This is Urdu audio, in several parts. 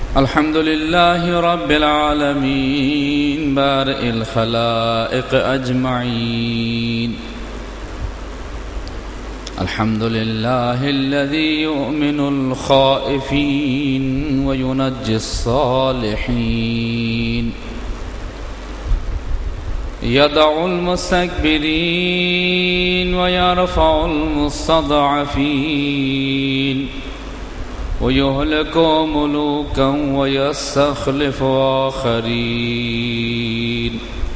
الحمد لله رب العالمين بارئ الخلائق أجمعين. الحمد لله الذي يؤمن الخائفين وينجي الصالحين، يدع المستكبرين ويرفع المستضعفين، ويهلك ملوكا ويستخلف آخرين،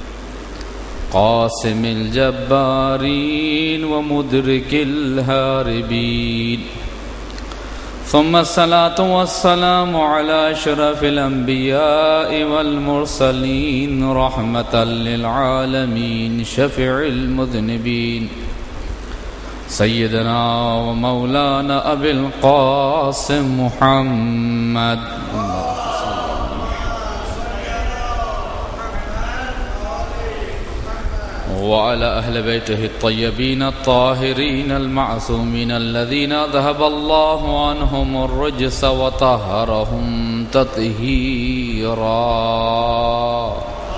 قاسم الجبارين ومدرك الهاربين. ثم الصلاة والسلام على أشرف الأنبياء والمرسلين، رحمة للعالمين، شفيع المذنبين، سيدنا ومولانا أبي القاسم محمد وعلى أهل بيته الطيبين الطاهرين المعصومين الذين أذهب الله عنهم الرجس وطهرهم تطهيرا.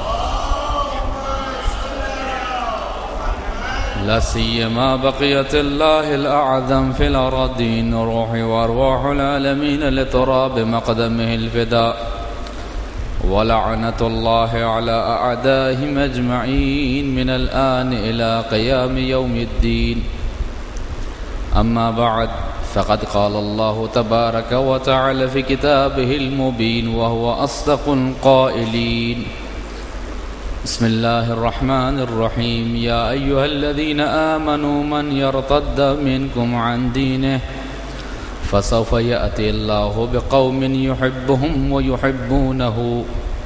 لا سيما بقية الله الأعظم في الأراضين، روح وأرواح العالمين لتراب مقدمه الفداء، ولعنة الله على أعدائهم أجمعين من الآن إلى قيام يوم الدين. أما بعد، فقد قال الله تبارك وتعالى في كتابه المبين وهو أصدق القائلين: بسم الله الرحمن الرحيم. يا أيها الذين آمنوا من يرتد منكم عن دينه فسوف يأتي الله بقوم يحبهم ويحبونه،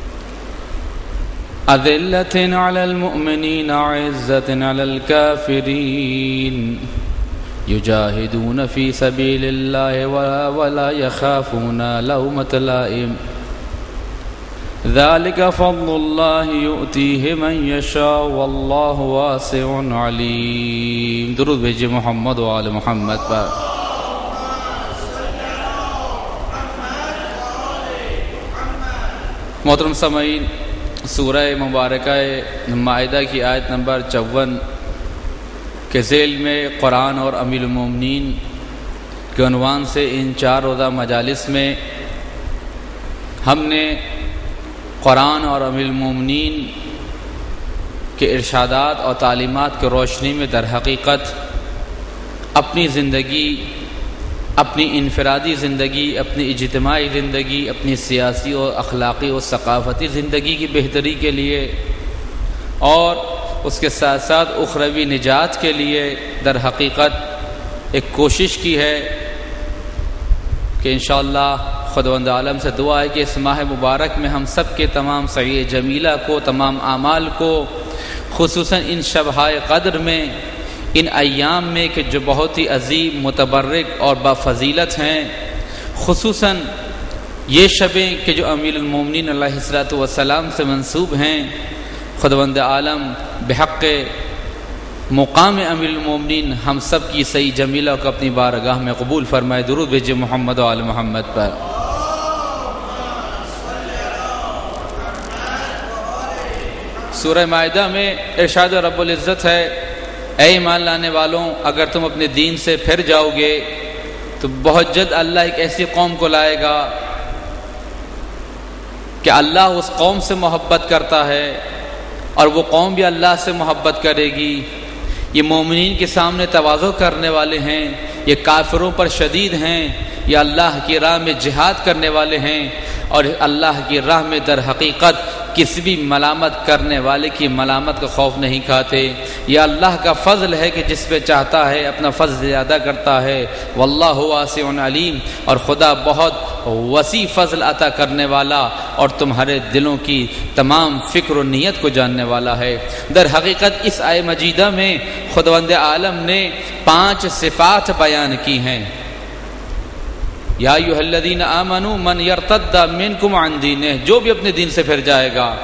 أذلة على المؤمنين عزة على الكافرين، يجاهدون في سبيل الله ولا يخافون لومة لائم، ذلك فضل الله يؤتيه من يشاء والله واسع عليم. درود بھیجئے محمد و آل محمد پر. محترم سامعین، سورہ مبارکہ مائدہ کی آیت نمبر 54 کے ذیل میں قرآن اور امیر المومنین کے عنوان سے ان 4 روزہ مجالس میں ہم نے قرآن اور امیر المومنین کے ارشادات اور تعلیمات کی روشنی میں در حقیقت اپنی زندگی، اپنی انفرادی زندگی، اپنی اجتماعی زندگی، اپنی سیاسی اور اخلاقی اور ثقافتی زندگی کی بہتری کے لیے اور اس کے ساتھ ساتھ اخروی نجات کے لیے در حقیقت ایک کوشش کی ہے کہ انشاءاللہ خداوند عالم سے دعا ہے کہ اس ماہ مبارک میں ہم سب کے تمام سعی جمیلہ کو، تمام اعمال کو، خصوصاً ان شبہائے قدر میں، ان ایام میں کہ جو بہت ہی عظیم، متبرک اور بافضیلت ہیں، خصوصاً یہ شبیں کہ جو امیر المومنین علیہ الصلوۃ والسلام سے منسوب ہیں، خداوند عالم بحق مقام امیر المومنین ہم سب کی سعی جمیلہ کو اپنی بارگاہ میں قبول فرمائے. درود بھیجئے محمد و آل محمد پر. سورہ مائدہ میں ارشاد رب العزت ہے: اے ایمان لانے والوں، اگر تم اپنے دین سے پھر جاؤ گے تو بہت جلد اللہ ایک ایسی قوم کو لائے گا کہ اللہ اس قوم سے محبت کرتا ہے اور وہ قوم بھی اللہ سے محبت کرے گی. یہ مومنین کے سامنے تواضع کرنے والے ہیں، یہ کافروں پر شدید ہیں، یہ اللہ کی راہ میں جہاد کرنے والے ہیں اور اللہ کی راہ میں در حقیقت کسی بھی ملامت کرنے والے کی ملامت کا خوف نہیں کھاتے. یہ اللہ کا فضل ہے کہ جس پہ چاہتا ہے اپنا فضل زیادہ کرتا ہے. واللہ واسع علیم، اور خدا بہت وسیع فضل عطا کرنے والا اور تمہارے دلوں کی تمام فکر و نیت کو جاننے والا ہے. در حقیقت اس آیہ مجیدہ میں خداوند عالم نے 5 صفات بیان کی ہیں. یا ایھا الذین آمنوا من یرتد منکم عن دینہ، جو بھی اپنے دین سے پھر جائے گا،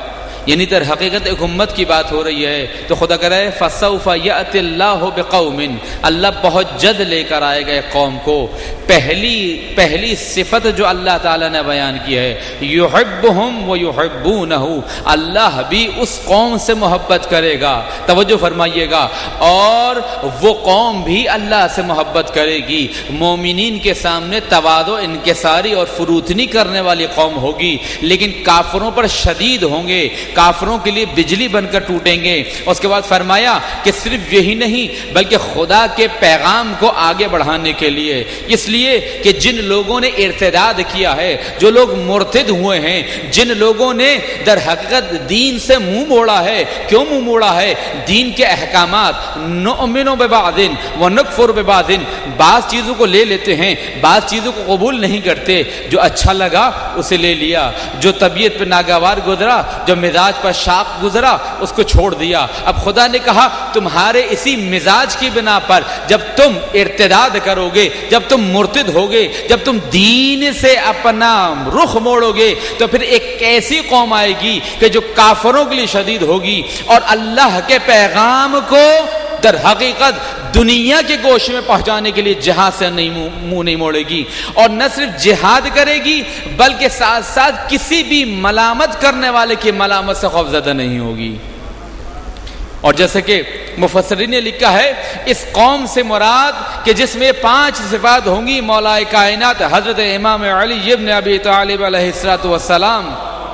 یعنی در حقیقت ایک امت کی بات ہو رہی ہے. تو خدا کہہ رہا ہے فَسَوْفَ يَأْتِ اللَّهُ بِقَوْمٍ، اللہ بہت جلد لے کر آئے گا ایک قوم کو. پہلی صفت جو اللہ تعالیٰ نے بیان کی ہے يُحِبُّهُمْ وَيُحِبُّونَهُ، اللہ بھی اس قوم سے محبت کرے گا. توجہ فرمائیے گا. اور وہ قوم بھی اللہ سے محبت کرے گی. مومنین کے سامنے تواضع انکساری اور فروتنی کرنے والی قوم ہوگی، لیکن کافروں پر شدید ہوں گے، کافروں کے لیے بجلی بن کر ٹوٹیں گے. اس کے بعد فرمایا کہ صرف یہی نہیں بلکہ خدا کے پیغام کو آگے بڑھانے کے لیے، اس لیے کہ جن لوگوں نے ارتداد کیا ہے، جو لوگ مرتد ہوئے ہیں، جن لوگوں نے در حقیقت دین سے منہ موڑا ہے. کیوں منہ موڑا ہے؟ دین کے احکامات نؤمن ببعض ونکفر ببعض، بعض چیزوں کو لے لیتے ہیں، بعض چیزوں کو قبول نہیں کرتے. جو اچھا لگا اسے لے لیا، جو طبیعت پہ ناگوار گزرا، جو مزاج پر شاق گزرا، اس کو چھوڑ دیا. اب خدا نے کہا تمہارے اسی مزاج کی بنا پر جب تم ارتداد کرو گے، جب تم مرتد ہوگے، جب تم دین سے اپنا رخ موڑو گے، تو پھر ایک ایسی قوم آئے گی کہ جو کافروں کے لیے شدید ہوگی اور اللہ کے پیغام کو در حقیقت دنیا کے گوشے میں پہنچانے کے لیے جہاد سے منہ نہیں موڑے گی. اور نہ صرف جہاد کرے گی بلکہ ساتھ ساتھ کسی بھی ملامت کرنے والے کی ملامت سے خوفزدہ نہیں ہوگی. اور جیسے کہ مفسرین نے لکھا ہے اس قوم سے مراد کہ جس میں 5 صفات ہوں گی مولا کائنات حضرت امام علی ابن ابی طالب علیہ السلام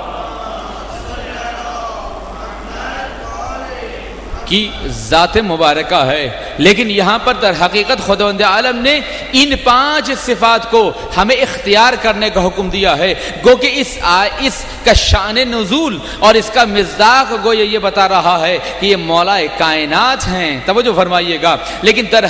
کی ذات مبارکہ ہے. لیکن یہاں پر در حقیقت خداوند عالم نے ان 5 صفات کو ہمیں اختیار کرنے کا حکم دیا ہے. گو کہ اس کا شان نزول اور اس کا مصداق گو یہ بتا رہا ہے کہ یہ مولا کائنات ہیں. توجہ فرمائیے گا. لیکن در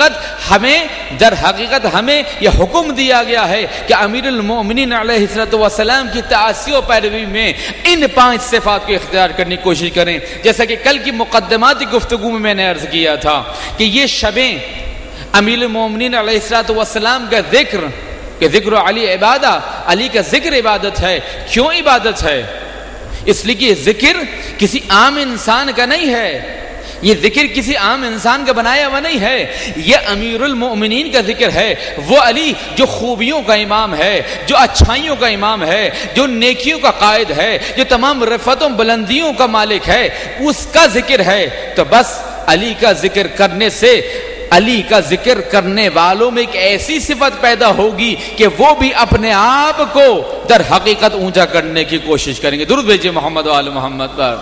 حقیقت ہمیں یہ حکم دیا گیا ہے کہ امیر المومنین علیہ السلام کی تعاصی و پیروی میں ان 5 صفات کو اختیار کرنے کی کوشش کریں. جیسا کہ کل کی مقدمات گفتگو میں نے عرض کیا تھا کہ یہ شبیں امیر المومنین علیہ السلام کا ذکر علی عبادہ، علی کا ذکر عبادت ہے. کیوں عبادت ہے؟ اس لیے کہ یہ ذکر کسی عام انسان کا نہیں ہے، یہ ذکر کسی عام انسان کا بنایا ہوا نہیں ہے، یہ امیر المؤمنین کا ذکر ہے. وہ علی جو خوبیوں کا امام ہے، جو اچھائیوں کا امام ہے، جو نیکیوں کا قائد ہے، جو تمام رفعتوں بلندیوں کا مالک ہے، اس کا ذکر ہے. تو بس علی کا ذکر کرنے سے علی کا ذکر کرنے والوں میں ایک ایسی صفت پیدا ہوگی کہ وہ بھی اپنے آپ کو در حقیقت اونچا کرنے کی کوشش کریں گے. درود بھیجئے محمد و آل محمد پر.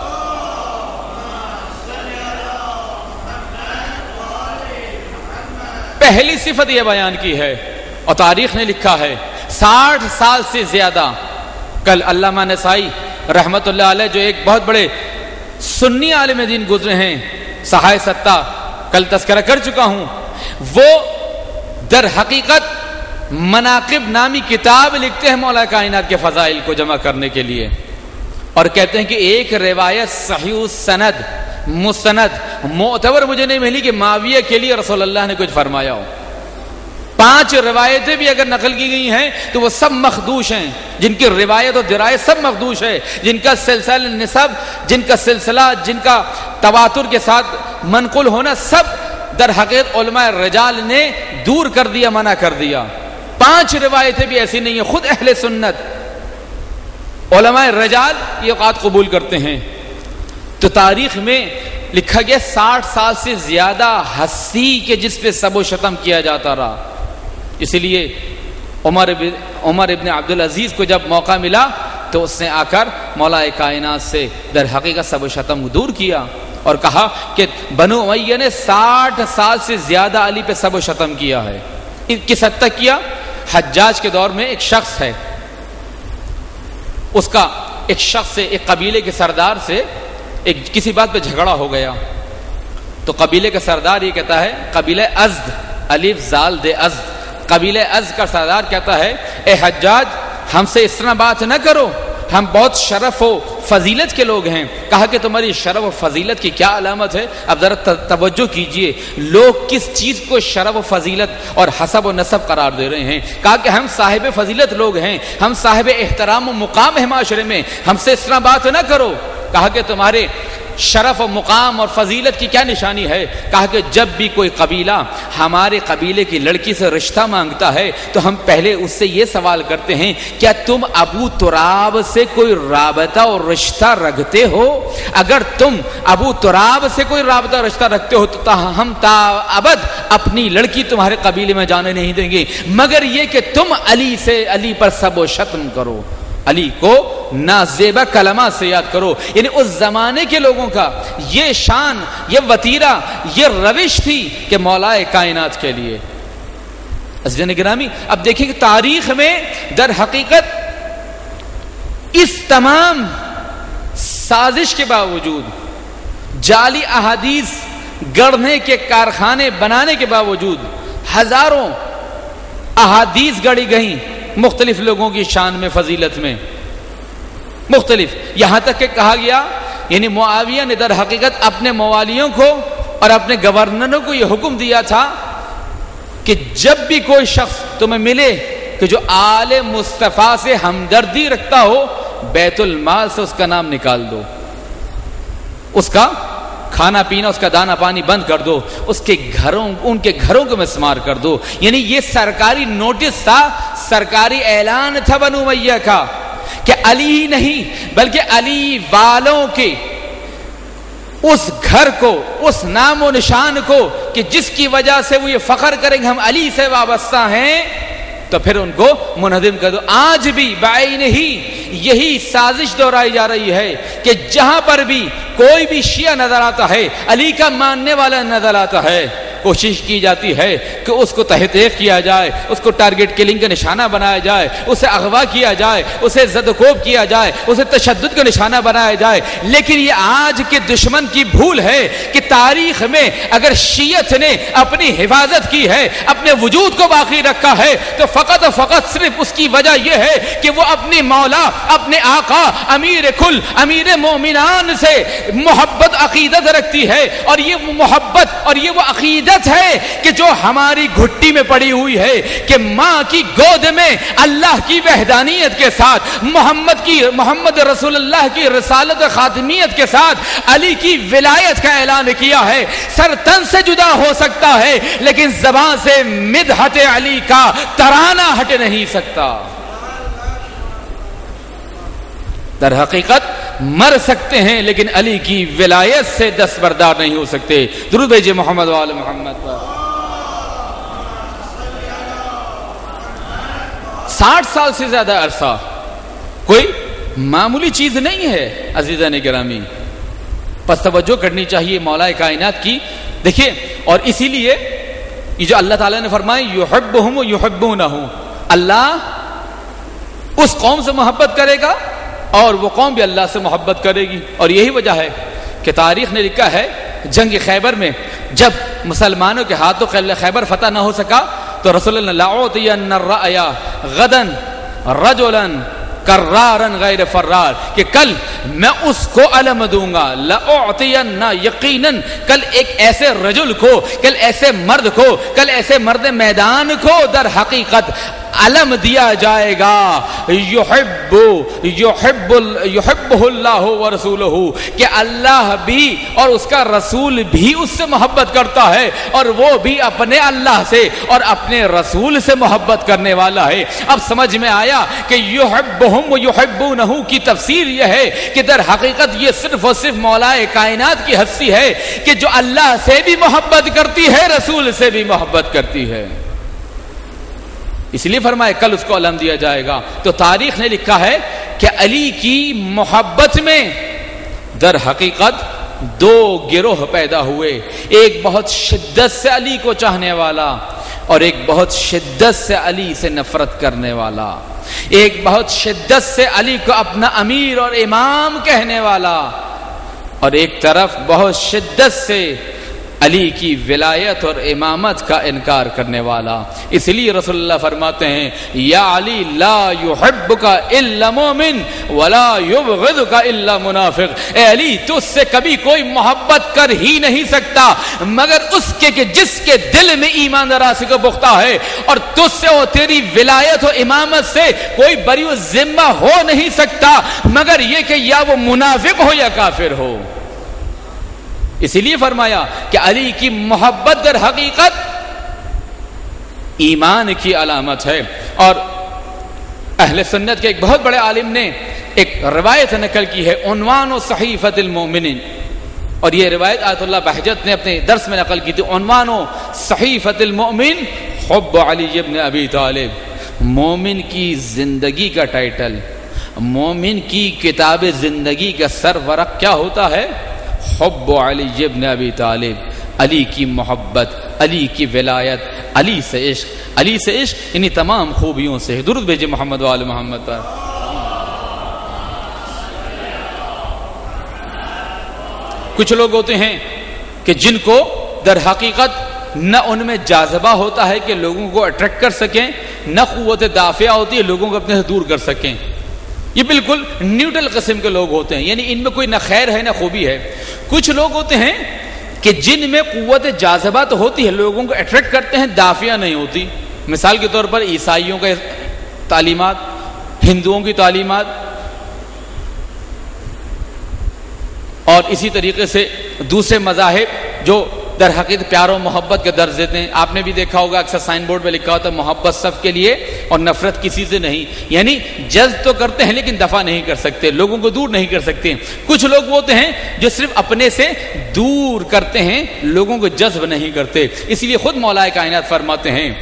پہلی صفت یہ بیان کی ہے اور تاریخ نے لکھا ہے 60 سال سے زیادہ. کل علامہ نسائی رحمت اللہ علیہ جو ایک بہت بڑے سنی عالم دین گزرے ہیں، صحائے 7 کل تذکرہ کر چکا ہوں، وہ در حقیقت مناقب نامی کتاب لکھتے ہیں مولا کائنات کے فضائل کو جمع کرنے کے لیے، اور کہتے ہیں کہ ایک روایت صحیح سند مستند معتبر مجھے نہیں ملی کہ معاویہ کے لیے رسول اللہ نے کچھ فرمایا ہو. 5 روایتیں بھی اگر نقل کی گئی ہیں تو وہ سب مخدوش ہیں، جن کی روایت اور درایت سب مخدوش ہے، جن کا سلسلہ نسب، جن کا سلسلہ، جن کا تواتر کے ساتھ منقول ہونا سب در حقیقت علماء رجال نے دور کر دیا، منع کر دیا. 5 روایتیں بھی ایسی نہیں ہیں. خود اہل سنت علماء رجال یہ اوقات قبول کرتے ہیں. تو تاریخ میں لکھا گیا 60 سال سے زیادہ ہستی کے جس پہ سب و شتم کیا جاتا رہا. اسی لیے عمر ابن عبدالعزیز کو جب موقع ملا تو اس نے آ کر مولا کائنات سے در حقیقت سب و شتم دور کیا اور کہا کہ بنو امیہ نے 60 سال سے زیادہ علی پہ سب و شتم کیا ہے. کس حد تک کیا؟ حجاج کے دور میں ایک شخص ہے، اس کا ایک شخص سے، ایک قبیلے کے سردار سے ایک کسی بات پہ جھگڑا ہو گیا. تو قبیلے کا سردار یہ کہتا ہے، قبیلہ ازد، الف زال دے ازد، قبیلہ ازد کا سردار کہتا ہے اے حجاج ہم سے اس طرح بات نہ کرو، ہم بہت شرف و فضیلت کے لوگ ہیں. کہا کہ تمہاری شرف و فضیلت کی کیا علامت ہے؟ اب ذرا توجہ کیجئے لوگ کس چیز کو شرف و فضیلت اور حسب و نسب قرار دے رہے ہیں. کہا کہ ہم صاحب فضیلت لوگ ہیں، ہم صاحب احترام و مقام ہیں معاشرے میں، ہم سے اس طرح بات نہ کرو. کہا کہ تمہارے شرف و مقام اور فضیلت کی کیا نشانی ہے؟ کہا کہ جب بھی کوئی قبیلہ ہمارے قبیلے کی لڑکی سے رشتہ مانگتا ہے تو ہم پہلے اس سے یہ سوال کرتے ہیں کیا تم ابو تراب سے کوئی رابطہ اور رشتہ رکھتے ہو؟ اگر تم ابو تراب سے کوئی رابطہ رشتہ رکھتے ہو تو ہم تا ابد اپنی لڑکی تمہارے قبیلے میں جانے نہیں دیں گے، مگر یہ کہ تم علی پر سب و شتم کرو، علی کو نازیبہ کلمات سے یاد کرو۔ یعنی اس زمانے کے لوگوں کا یہ شان، یہ وتیرہ، یہ روش تھی کہ مولا کائنات کے لیے۔ عزیزان گرامی، اب دیکھیں کہ تاریخ میں در حقیقت اس تمام سازش کے باوجود، جعلی احادیث گڑھنے کے کارخانے بنانے کے باوجود ہزاروں احادیث گڑھی گئیں مختلف لوگوں کی شان میں، فضیلت میں مختلف، یہاں تک کہ کہا گیا، یعنی معاویہ نے در حقیقت اپنے موالیوں کو اور اپنے گورنروں کو یہ حکم دیا تھا کہ جب بھی کوئی شخص تمہیں ملے کہ جو آل مصطفیٰ سے ہمدردی رکھتا ہو، بیت المال سے اس کا نام نکال دو، اس کا کھانا پینا، اس کا دانا پانی بند کر دو، اس کے گھروں، ان کے گھروں کو مسمار کر دو۔ یعنی یہ سرکاری نوٹس تھا، سرکاری اعلان تھا بنو امیہ کا کہ علی ہی نہیں بلکہ علی والوں کے اس گھر کو، اس نام و نشان کو کہ جس کی وجہ سے وہ یہ فخر کریں گے ہم علی سے وابستہ ہیں، تو پھر ان کو منہدم کر دو۔ آج بھی بعین ہی یہی سازش دہرائی جا رہی ہے کہ جہاں پر بھی کوئی بھی شیعہ نظر آتا ہے، علی کا ماننے والا نظر آتا ہے، کوشش کی جاتی ہے کہ اس کو تحقیق کیا جائے، اس کو ٹارگٹ کلنگ کا نشانہ بنایا جائے، اسے اغوا کیا جائے، اسے زد و کوب کیا جائے، اسے تشدد کا نشانہ بنایا جائے۔ لیکن یہ آج کے دشمن کی بھول ہے کہ تاریخ میں اگر شیعت نے اپنی حفاظت کی ہے، اپنے وجود کو باقی رکھا ہے، تو فقط و فقط صرف اس کی وجہ یہ ہے کہ وہ اپنی مولا، اپنے آقا، امیر کل، امیر مومنان سے محبت عقیدت رکھتی ہے، اور یہ محبت اور یہ وہ عقیدت ہے کہ جو ہماری گھٹی میں پڑی ہوئی ہے کہ ماں کی گود میں اللہ کی وحدانیت کے ساتھ، محمد رسول اللہ کی رسالت خاتمیت کے ساتھ علی کی ولایت کا اعلان کیا ہے۔ سر تن سے جدا ہو سکتا ہے لیکن زبان سے مدحت علی کا ترانہ ہٹ نہیں سکتا۔ در حقیقت مر سکتے ہیں لیکن علی کی ولایت سے دستبردار نہیں ہو سکتے۔ درود بھیجئے محمد و آل محمد پر۔ 60 سال سے زیادہ عرصہ کوئی معمولی چیز نہیں ہے عزیزان گرامی، پس توجہ کرنی چاہیے مولا کائنات کی۔ دیکھیے، اور اسی لیے یہ جو اللہ تعالیٰ نے فرمایا یحبہم و یحبونہ، اللہ اس قوم سے محبت کرے گا اور وہ قوم بھی اللہ سے محبت کرے گی۔ اور یہی وجہ ہے کہ تاریخ نے لکھا ہے جنگ خیبر میں جب مسلمانوں کے ہاتھوں خیبر فتح نہ ہو سکا تو رسول اللہ لأعطین الرأی غدا رجلا کرارن غیر فرار، کہ کل میں اس کو علم دوں گا، لأعطین، یقیناً کل ایک ایسے رجل کو، کل ایسے مرد کو، کل ایسے مرد میدان کو در حقیقت علم دیا جائے گا، یحبہ اللہ ورسولہ، کہ اللہ بھی اور اس کا رسول بھی اس سے محبت کرتا ہے اور وہ بھی اپنے اللہ سے اور اپنے رسول سے محبت کرنے والا ہے۔ اب سمجھ میں آیا کہ یحبہم و یحبونہ کی تفسیر یہ ہے کہ در حقیقت یہ صرف اور صرف مولا کائنات کی ہستی ہے کہ جو اللہ سے بھی محبت کرتی ہے، رسول سے بھی محبت کرتی ہے، اس لیے فرمائے کل اس کو علم دیا جائے گا۔ تو تاریخ نے لکھا ہے کہ علی کی محبت میں در حقیقت دو گروہ پیدا ہوئے، ایک بہت شدت سے علی کو چاہنے والا اور ایک بہت شدت سے علی سے نفرت کرنے والا، ایک بہت شدت سے علی کو اپنا امیر اور امام کہنے والا، اور ایک طرف بہت شدت سے علی کی ولایت اور امامت کا انکار کرنے والا. اس لیے رسول اللہ فرماتے ہیں یا علی لا یحبک الا مومن ولا یبغضک الا منافق. اے علی تجھ سے کبھی کوئی محبت کر ہی نہیں سکتا مگر اس کے کہ جس کے دل میں ایمان راسخ و پختہ ہے, اور تجھ سے اور تیری ولایت و امامت سے کوئی بری و ذمہ ہو نہیں سکتا مگر یہ کہ یا وہ منافق ہو یا کافر ہو. اسی لیے فرمایا کہ علی کی محبت در حقیقت ایمان کی علامت ہے. اور اہل سنت کے ایک بہت بڑے عالم نے ایک روایت نقل کی ہے عنوان و صحیفۃ المؤمنین, اور یہ روایت آیت اللہ بہجت نے اپنے درس میں نقل کی تھی. عنوان و صحیفۃ المؤمن حب علی ابن ابی طالب. مومن کی زندگی کا ٹائٹل, مومن کی کتاب زندگی کا سرورق کیا ہوتا ہے؟ حب علی ابن ابی طالب. علی کی محبت, علی کی ولایت, علی سے عشق. علی سے عشق یعنی تمام خوبیوں سے. درود بھیجے محمد وآل محمد پر. کچھ لوگ ہوتے ہیں کہ جن کو در حقیقت نہ ان میں جاذبہ ہوتا ہے کہ لوگوں کو اٹریکٹ کر سکیں, نہ قوت دافعہ ہوتی ہے لوگوں کو اپنے سے دور کر سکیں. یہ بالکل نیوٹرل قسم کے لوگ ہوتے ہیں, یعنی ان میں کوئی نہ خیر ہے نہ خوبی ہے. کچھ لوگ ہوتے ہیں کہ جن میں قوت جاذبہ تو ہوتی ہے, لوگوں کو اٹریکٹ کرتے ہیں, دافعہ نہیں ہوتی. مثال کے طور پر عیسائیوں کے تعلیمات, ہندوؤں کی تعلیمات, اور اسی طریقے سے دوسرے مذاہب جو در حقیقت پیار و محبت کے درس دیتے ہیں. آپ نے بھی دیکھا ہوگا اکثر سائن بورڈ میں لکھا ہوتا ہے محبت سب کے لیے اور نفرت کسی سے نہیں. یعنی جذب تو کرتے ہیں لیکن دفع نہیں کر سکتے, لوگوں کو دور نہیں کر سکتے. کچھ لوگ ہوتے ہیں جو صرف اپنے سے دور کرتے ہیں, لوگوں کو جذب نہیں کرتے. اس لیے خود مولا کائنات فرماتے ہیں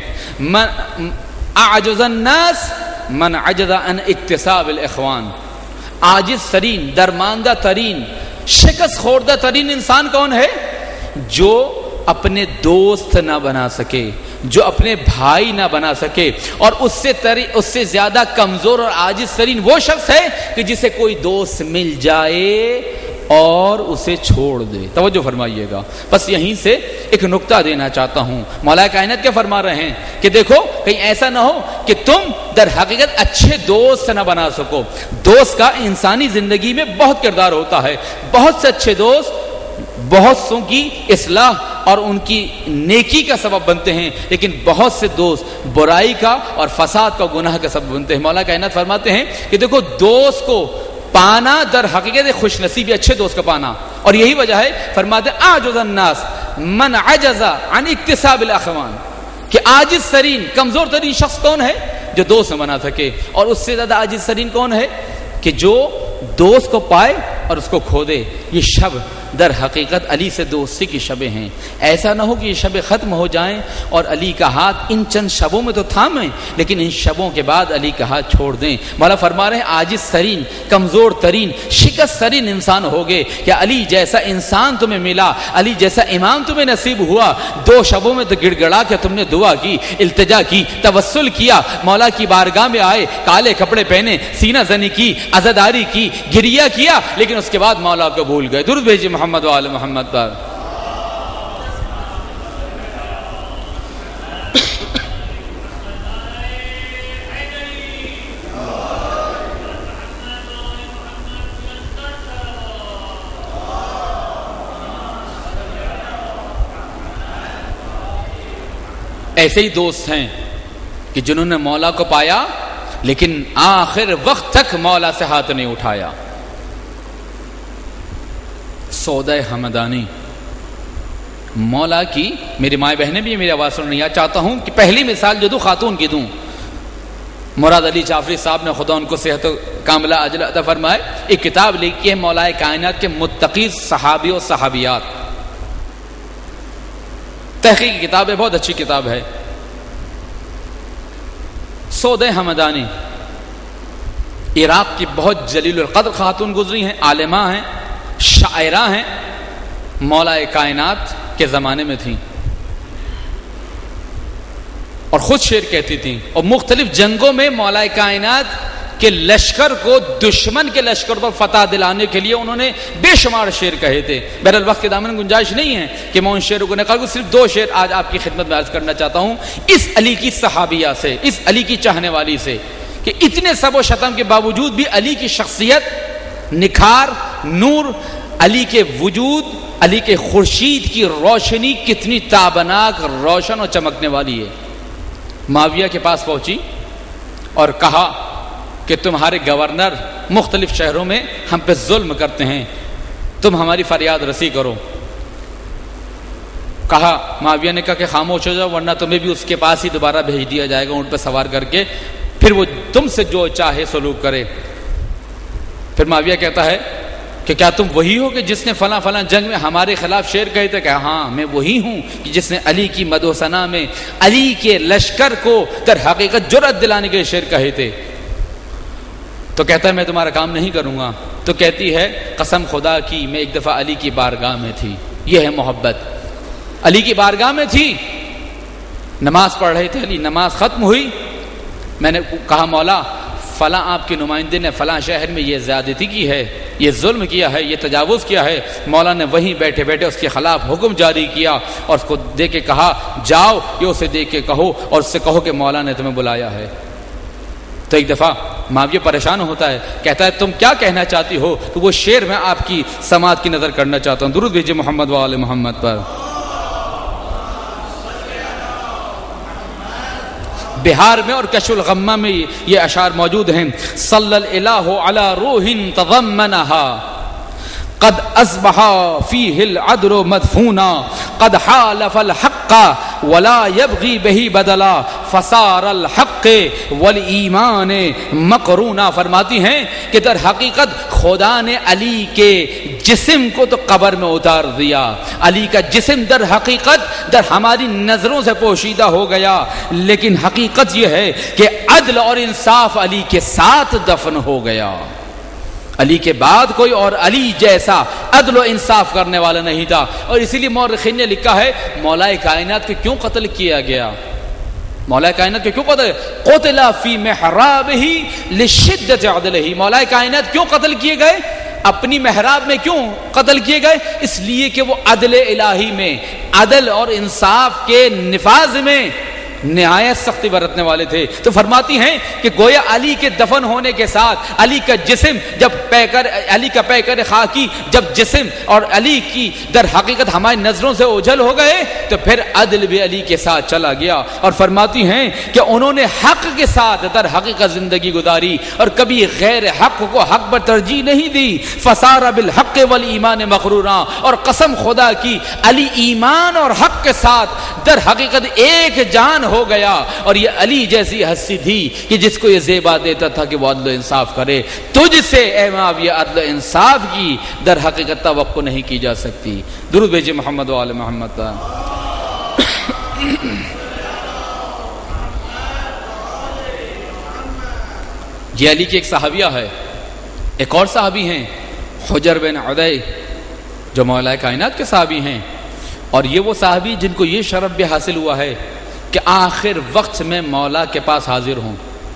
اعجز الناس من عجز عن اکتساب الاخوان. عاجز ترین, درماندہ ترین, شکست خوردہ ترین انسان کون ہے؟ جو اپنے دوست نہ بنا سکے, جو اپنے بھائی نہ بنا سکے. اور اس سے زیادہ کمزور اور عاجز ترین وہ شخص ہے کہ جسے کوئی دوست مل جائے اور اسے چھوڑ دے. توجہ فرمائیے گا. بس یہیں سے ایک نکتہ دینا چاہتا ہوں. مولا کائنات کیا فرما رہے ہیں کہ دیکھو کہیں ایسا نہ ہو کہ تم در حقیقت اچھے دوست نہ بنا سکو. دوست کا انسانی زندگی میں بہت کردار ہوتا ہے. بہت سے اچھے دوست بہت سوں کی اصلاح اور ان کی نیکی کا سبب بنتے ہیں, لیکن بہت سے دوست برائی کا اور فساد کا, گناہ کا سبب بنتے ہیں. مولا کائنات فرماتے ہیں کہ دیکھو دوست کو پانا در حقیقت خوش نصیبی, اچھے دوست کا پانا. اور یہی وجہ ہے فرماتے ہیں اعجز الناس من عجز عن اکتساب الاخوان, کہ عاجز ترین, کمزور ترین شخص کون ہے؟ جو دوست نہ بنا سکے. اور اس سے زیادہ عاجز ترین کون ہے؟ کہ جو دوست کو پائے اور اس کو کھو دے. یہ شب در حقیقت علی سے دوستی کی شبیں ہیں. ایسا نہ ہو کہ یہ شبیں ختم ہو جائیں اور علی کا ہاتھ ان چند شبوں میں تو تھامیں لیکن ان شبوں کے بعد علی کا ہاتھ چھوڑ دیں. مولا فرما رہے ہیں عاجز ترین, کمزور ترین, شکست ترین انسان ہوگے. کیا علی جیسا انسان تمہیں ملا, علی جیسا امام تمہیں نصیب ہوا؟ دو شبوں میں تو گڑ گڑا کے تم نے دعا کی, التجا کی, توسل کیا, مولا کی بارگاہ میں آئے, کالے کپڑے پہنے, سینہ زنی کی, عزاداری کی, گریہ کیا, لیکن اس کے بعد مولا کو بھول گئے. درود بھیجیے محمد وآل محمد پر. ایسے ہی دوست ہیں کہ جنہوں نے مولا کو پایا لیکن آخر وقت تک مولا سے ہاتھ نہیں اٹھایا. سودہ حمدانی مولا کی, میری مائیں بہنیں بھی میری آواز سن رہی ہیں, چاہتا ہوں کہ پہلی مثال جو دوں خاتون کی دوں. مراد علی جعفری صاحب نے, خدا ان کو صحت و کاملہ اجل عطا فرمائے, ایک کتاب لکھی ہے مولا کائنات کے متقی صحابی و صحابیات. تحقیق کتاب ہے, بہت اچھی کتاب ہے. سودہ حمدانی عراق کی بہت جلیل القدر خاتون گزری ہیں, عالمہ ہیں, شاعرہ ہیں, مولا کائنات کے زمانے میں تھیں اور خود شعر کہتی تھیں, اور مختلف جنگوں میں مولا کائنات کہ لشکر کو دشمن کے لشکر پر فتح دلانے کے لیے انہوں نے بے شمار شعر کہے تھے. بہرحال وقت کے دامن گنجائش نہیں ہے کہ میں ان شعروں کو نقل کروں، صرف 2 شعر آج آپ کی خدمت میں عرض کرنا چاہتا ہوں اس علی کی صحابیہ سے، اس علی کی چاہنے والی سے، کہ اتنے سب و شتم کے باوجود بھی علی کی شخصیت، نکھار، نور، علی کے وجود، علی کے خورشید کی روشنی کتنی تابناک، روشن اور چمکنے والی ہے. معاویہ کے پاس پہنچی اور کہا کہ تمہارے گورنر مختلف شہروں میں ہم پہ ظلم کرتے ہیں، تم ہماری فریاد رسی کرو. کہا، معاویہ نے کہا کہ خاموش ہو جاؤ ورنہ تمہیں بھی اس کے پاس ہی دوبارہ بھیج دیا جائے گا اونٹ پہ سوار کر کے، پھر وہ تم سے جو چاہے سلوک کرے. پھر معاویہ کہتا ہے کہ کیا تم وہی ہو کہ جس نے فلاں فلاں جنگ میں ہمارے خلاف شعر کہے تھے؟ کہ ہاں میں وہی ہوں کہ جس نے علی کی مدح و ثنا میں علی کے لشکر کو در حقیقت جرأت دلانے کے شعر کہے تھے. تو کہتا ہے میں تمہارا کام نہیں کروں گا. تو کہتی ہے قسم خدا کی میں ایک دفعہ علی کی بارگاہ میں تھی. یہ ہے محبت. علی کی بارگاہ میں تھی، نماز پڑھ رہے تھے علی، نماز ختم ہوئی، میں نے کہا مولا فلاں آپ کے نمائندے نے فلاں شہر میں یہ زیادتی کی ہے، یہ ظلم کیا ہے، یہ تجاوز کیا ہے. مولا نے وہیں بیٹھے بیٹھے اس کے خلاف حکم جاری کیا اور اس کو دے کے کہا جاؤ یہ اسے دے کے کہو اور اس سے کہو کہ مولا نے تمہیں بلایا ہے. تو ایک دفعہ معاویہ پریشان ہوتا ہے، کہتا ہے تم کیا کہنا چاہتی ہو؟ تو وہ شعر میں آپ کی سماعت کی نظر کرنا چاہتا ہوں. درود بھیجیے محمد و آل محمد پر. بہار میں اور کشف الغمہ میں یہ اشعار موجود ہیں. صلی الالہ علی روح تضمنہا قد اصبح فیہ العدل مدفونا قد حالف الحق ولا یبغی بہ بدلا فصار الحق والایمان مقرونا. فرماتی ہیں کہ در حقیقت خدا نے علی کے جسم کو تو قبر میں اتار دیا. علی کا جسم در حقیقت در ہماری نظروں سے پوشیدہ ہو گیا، لیکن حقیقت یہ ہے کہ عدل اور انصاف علی کے ساتھ دفن ہو گیا. علی کے بعد کوئی اور علی جیسا عدل و انصاف کرنے والا نہیں تھا. اور اسی لیے مورخین نے لکھا ہے مولا کائنات کو کیوں قتل کیا گیا؟ مولا کائنات کو کیوں قتل فی محرابہ لشدت عدلہ. مولا کائنات کیوں قتل کیے گئے؟ اپنی محراب میں کیوں قتل کیے گئے؟ اس لیے کہ وہ عدل الہی میں، عدل اور انصاف کے نفاذ میں نہایت سختی برتنے والے تھے. تو فرماتی ہیں کہ گویا علی کے دفن ہونے کے ساتھ علی کا جسم جب علی کا پیکر خاکی جب جسم اور علی کی در حقیقت ہماری نظروں سے اوجھل ہو گئے تو پھر عدل بھی علی کے ساتھ چلا گیا. اور فرماتی ہیں کہ انہوں نے حق کے ساتھ در حقیقت زندگی گزاری اور کبھی غیر حق کو حق پر ترجیح نہیں دی. فصار بالحق والایمان مغرورا. اور قسم خدا کی علی ایمان اور حق کے ساتھ در حقیقت ایک جان ہو گیا. اور یہ علی جیسی ہستی تھی کہ جس کو یہ زیبا دیتا تھا کہ وہ عدل و انصاف کرے. تجھ سے اے معاویہ عدل و انصاف کی در حقیقت توقع نہیں کی جا سکتی. درود بھیجیے محمد و آل محمد پر. یہ علی کی ایک صحابیہ ہے. ایک اور صحابی ہیں حجر بن عدی جو مولا کائنات کے صحابی ہیں. اور یہ وہ صحابی جن کو یہ شرف بھی حاصل ہوا ہے کہ آخر وقت میں مولا کے پاس حاضر ہوں.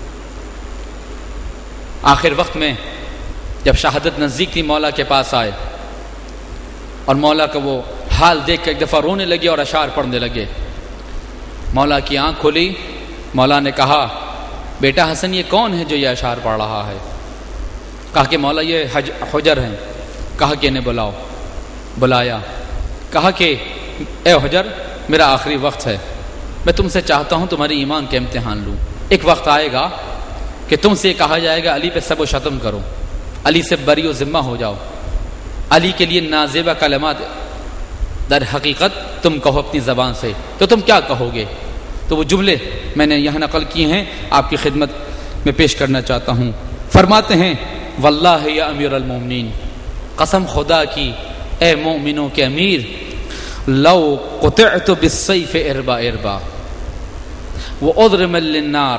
آخر وقت میں جب شہادت نزدیک تھی مولا کے پاس آئے اور مولا کا وہ حال دیکھ کے ایک دفعہ رونے لگے اور اشعار پڑھنے لگے. مولا کی آنکھ کھلی. مولا نے کہا بیٹا حسن یہ کون ہے جو یہ اشعار پڑھ رہا ہے؟ کہا کہ مولا یہ حجر ہیں. کہا کہ انہیں بلاؤ. بلایا. کہا کہ اے حجر میرا آخری وقت ہے، میں تم سے چاہتا ہوں تمہاری ایمان کے امتحان لوں. ایک وقت آئے گا کہ تم سے کہا جائے گا علی پہ سب و شتم کرو، علی سے بری و ذمہ ہو جاؤ، علی کے لیے نازیبہ کلمات در حقیقت تم کہو اپنی زبان سے. تو تم کیا کہو گے؟ تو وہ جملے میں نے یہاں نقل کیے ہیں آپ کی خدمت میں پیش کرنا چاہتا ہوں. فرماتے ہیں واللہ یا امیر المومنین، قسم خدا کی اے مومنوں کے امیر، لو قطعت بالسیف اربا اربا واضرم للنار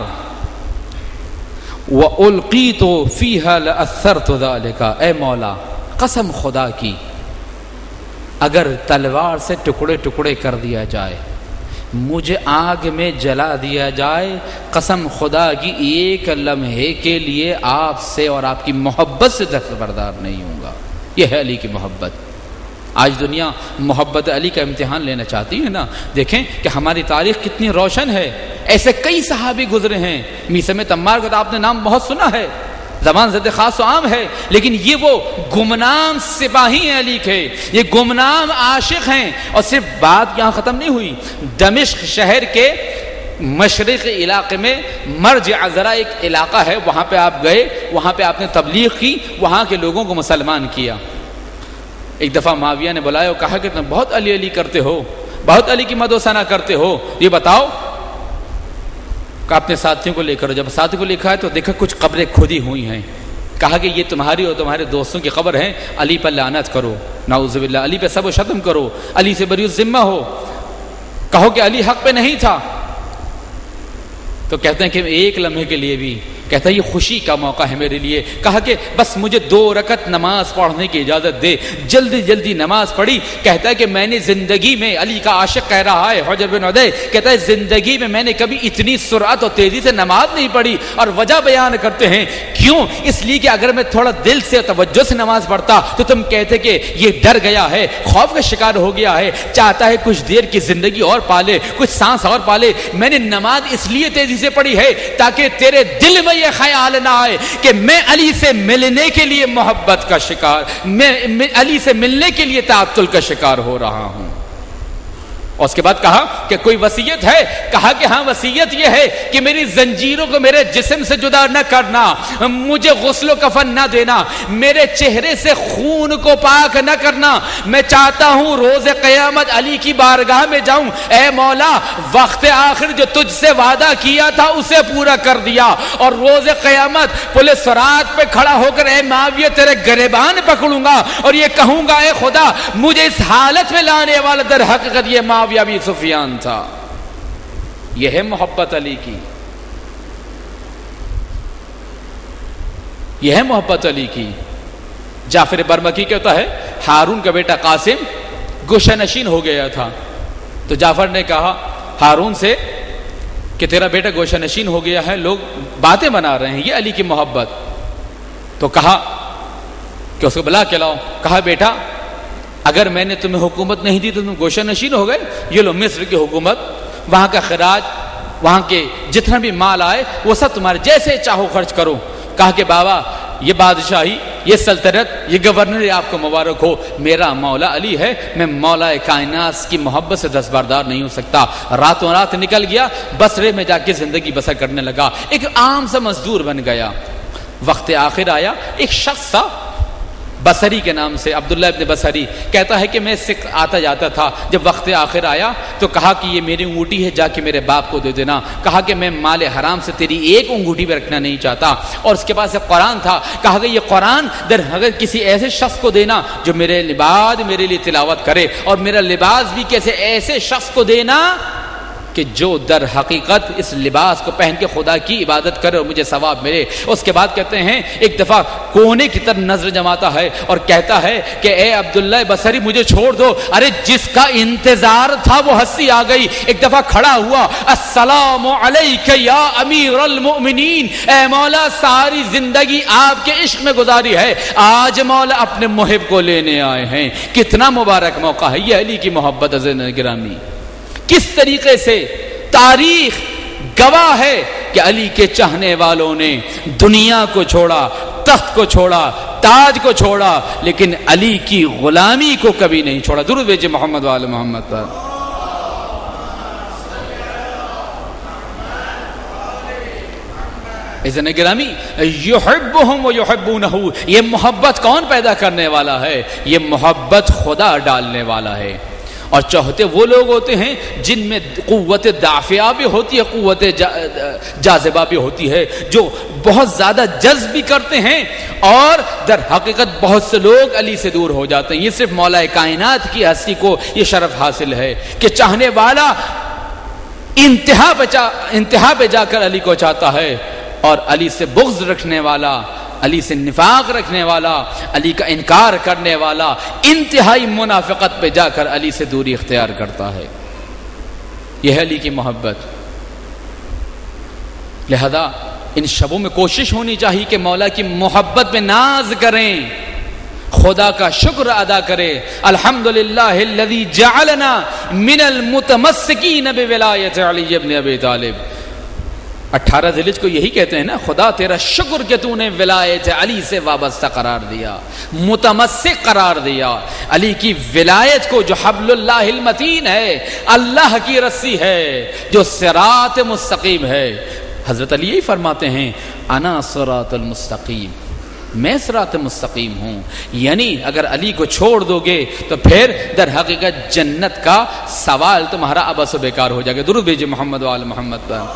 والقیت فیہا لاثرت ذلک. اے مولا قسم خدا کی اگر تلوار سے ٹکڑے ٹکڑے کر دیا جائے مجھے آگ میں جلا دیا جائے، قسم خدا کی ایک لمحے کے لیے آپ سے اور آپ کی محبت سے دستبردار نہیں ہوں گا۔ یہ ہے علی کی محبت۔ آج دنیا محبت علی کا امتحان لینا چاہتی ہے نا۔ دیکھیں کہ ہماری تاریخ کتنی روشن ہے، ایسے کئی صحابی گزرے ہیں۔ میثم تمار کا تو آپ نے نام بہت سنا ہے، زبان زد خاص و عام ہے، لیکن یہ وہ گمنام سپاہی ہیں علی کے، یہ گمنام عاشق ہیں۔ اور صرف بات یہاں ختم نہیں ہوئی، دمشق شہر کے مشرقی علاقے میں مرج عذرا ایک علاقہ ہے، وہاں پہ آپ گئے، وہاں پہ آپ نے تبلیغ کی، وہاں کے لوگوں کو مسلمان کیا۔ ایک دفعہ معاویہ نے بلایا اور کہا کہ تم بہت علی علی کرتے ہو، بہت علی کی مدح و ثنا کرتے ہو، یہ بتاؤ کہ اپنے ساتھیوں کو لے کر، جب ساتھی کو لکھا ہے تو دیکھا کچھ قبریں کھودی ہوئی ہیں، کہا کہ یہ تمہاری اور تمہارے دوستوں کی قبر ہے، علی پر لعنت کرو، نعوذ باللہ، علی پہ سب و شتم کرو، علی سے بری الذمہ ہو، کہو کہ علی حق پہ نہیں تھا۔ تو کہتے ہیں کہ ایک لمحے کے لیے بھی، کہتا ہے یہ خوشی کا موقع ہے میرے لیے، کہا کہ بس مجھے 2 رکعت نماز پڑھنے کی اجازت دے، جلدی جلدی نماز پڑھی۔ کہتا ہے کہ میں نے زندگی میں، علی کا عاشق کہہ رہا ہے حجر بن عدی، کہتا ہے زندگی میں نے کبھی اتنی سرعت اور تیزی سے نماز نہیں پڑھی، اور وجہ بیان کرتے ہیں کیوں، اس لیے کہ اگر میں تھوڑا دل سے توجہ سے نماز پڑھتا تو تم کہتے کہ یہ ڈر گیا ہے، خوف کا شکار ہو گیا ہے، چاہتا ہے کچھ دیر کی زندگی اور پالے، کچھ سانس اور پالے۔ میں نے نماز اس لیے تیزی سے پڑھی ہے تاکہ تیرے دل میں یہ خیال نہ آئے کہ میں علی سے ملنے کے لیے محبت کا شکار، میں علی سے ملنے کے لیے تعطل کا شکار ہو رہا ہوں۔ اور اس کے بعد کہا کہ کوئی وصیت ہے، کہا کہ ہاں وصیت یہ ہے کہ میری زنجیروں کو میرے جسم سے جدا نہ کرنا، مجھے غسل و کفن نہ دینا، میرے چہرے سے خون کو پاک نہ کرنا، میں چاہتا ہوں روز قیامت علی کی بارگاہ میں جاؤں، اے مولا وقت آخر جو تجھ سے وعدہ کیا تھا اسے پورا کر دیا، اور روز قیامت پل صراط پہ کھڑا ہو کر اے معاویہ تیرے گریبان پکڑوں گا اور یہ کہوں گا اے خدا مجھے اس حالت میں لانے والا در حقیقت یہ معاویہ ابی سفیان تھا۔ یہ ہے محبت علی کی، یہ ہے محبت علی کی۔ جعفر برمکی کہتا ہے ہارون کا بیٹا قاسم گوشہ نشین ہو گیا تھا، تو جعفر نے کہا ہارون سے کہ تیرا بیٹا گوشہ نشین ہو گیا ہے، لوگ باتیں بنا رہے ہیں، یہ علی کی محبت۔ تو کہا کہ اس کو بلا کے لاؤ، کہا بیٹا اگر میں نے تمہیں حکومت نہیں دی تو تم گوشہ نشین ہو گئے، یہ لو مصر کی حکومت، وہاں کا خراج، وہاں کے جتنا بھی مال آئے وہ سب تمہارے، جیسے چاہو خرچ کرو۔ کہا کہ بابا یہ بادشاہی، یہ سلطنت، یہ گورنر آپ کو مبارک ہو، میرا مولا علی ہے، میں مولا کائنات کی محبت سے دستبردار نہیں ہو سکتا۔ راتوں رات نکل گیا، بصرے میں جا کے زندگی بسر کرنے لگا، ایک عام سا مزدور بن گیا۔ وقت آخر آیا، ایک شخص تھا بصری کے نام سے، عبداللہ ابن بصری، کہتا ہے کہ میں سکھ آتا جاتا تھا، جب وقت آخر آیا تو کہا کہ یہ میری انگوٹھی ہے، جا کے میرے باپ کو دے دینا۔ کہا کہ میں مال حرام سے تیری ایک انگوٹھی پہ رکھنا نہیں چاہتا، اور اس کے پاس ایک قرآن تھا، کہا کہ یہ قرآن در اگر کسی ایسے شخص کو دینا جو میرے بعد میرے لیے تلاوت کرے، اور میرا لباس بھی کیسے ایسے شخص کو دینا کہ جو در حقیقت اس لباس کو پہن کے خدا کی عبادت کرے اور مجھے ثواب ملے۔ اس کے بعد کہتے ہیں ایک دفعہ کونے کی طرف نظر جماتا ہے اور کہتا ہے کہ اے عبداللہ بصری مجھے چھوڑ دو۔ ارے جس کا انتظار تھا وہ ہنسی آ گئی، ایک دفعہ کھڑا ہوا، السلام علیک یا امیر المؤمنین، اے مولا ساری زندگی آپ کے عشق میں گزاری ہے، آج مولا اپنے محب کو لینے آئے ہیں۔ کتنا مبارک موقع ہے یہ علی کی محبت عزیزان گرامی۔ کس طریقے سے تاریخ گواہ ہے کہ علی کے چاہنے والوں نے دنیا کو چھوڑا، تخت کو چھوڑا، تاج کو چھوڑا، لیکن علی کی غلامی کو کبھی نہیں چھوڑا۔ درود بھیجئے محمد وآل محمد پر۔ عزیزان گرامی، یحبہم و یحبونہ، یہ محبت کون پیدا کرنے والا ہے؟ یہ محبت خدا ڈالنے والا ہے۔ اور چاہتے وہ لوگ ہوتے ہیں جن میں قوت دافعہ بھی ہوتی ہے، قوت جاذبہ بھی ہوتی ہے، جو بہت زیادہ جذب بھی کرتے ہیں، اور در حقیقت بہت سے لوگ علی سے دور ہو جاتے ہیں۔ یہ صرف مولا کائنات کی ہستی کو یہ شرف حاصل ہے کہ چاہنے والا انتہا پہ جا کر علی کو چاہتا ہے، اور علی سے بغض رکھنے والا، علی سے نفاق رکھنے والا، علی کا انکار کرنے والا انتہائی منافقت پہ جا کر علی سے دوری اختیار کرتا ہے۔ یہ ہے علی کی محبت. لہذا ان شبوں میں کوشش ہونی چاہیے کہ مولا کی محبت میں ناز کریں، خدا کا شکر ادا کرے. الحمدللہ الذی جعلنا من المتمسکین بولایت علی بن ابی طالب. 18 ذی الحجہ کو یہی کہتے ہیں نا، خدا تیرا شکر کہ تو نے ولایت علی سے وابستہ قرار دیا، متمسک قرار دیا. علی کی ولایت کو جو حبل اللہ المتین ہے، اللہ کی رسی ہے، جو صراط مستقیم ہے. حضرت علی یہی فرماتے ہیں انا صراط المستقیم، میں صراط مستقیم ہوں. یعنی اگر علی کو چھوڑ دو گے تو پھر در حقیقت جنت کا سوال تمہارا عبث و بیکار ہو جائے گا. درود بھیجئے محمد و آل محمد پر.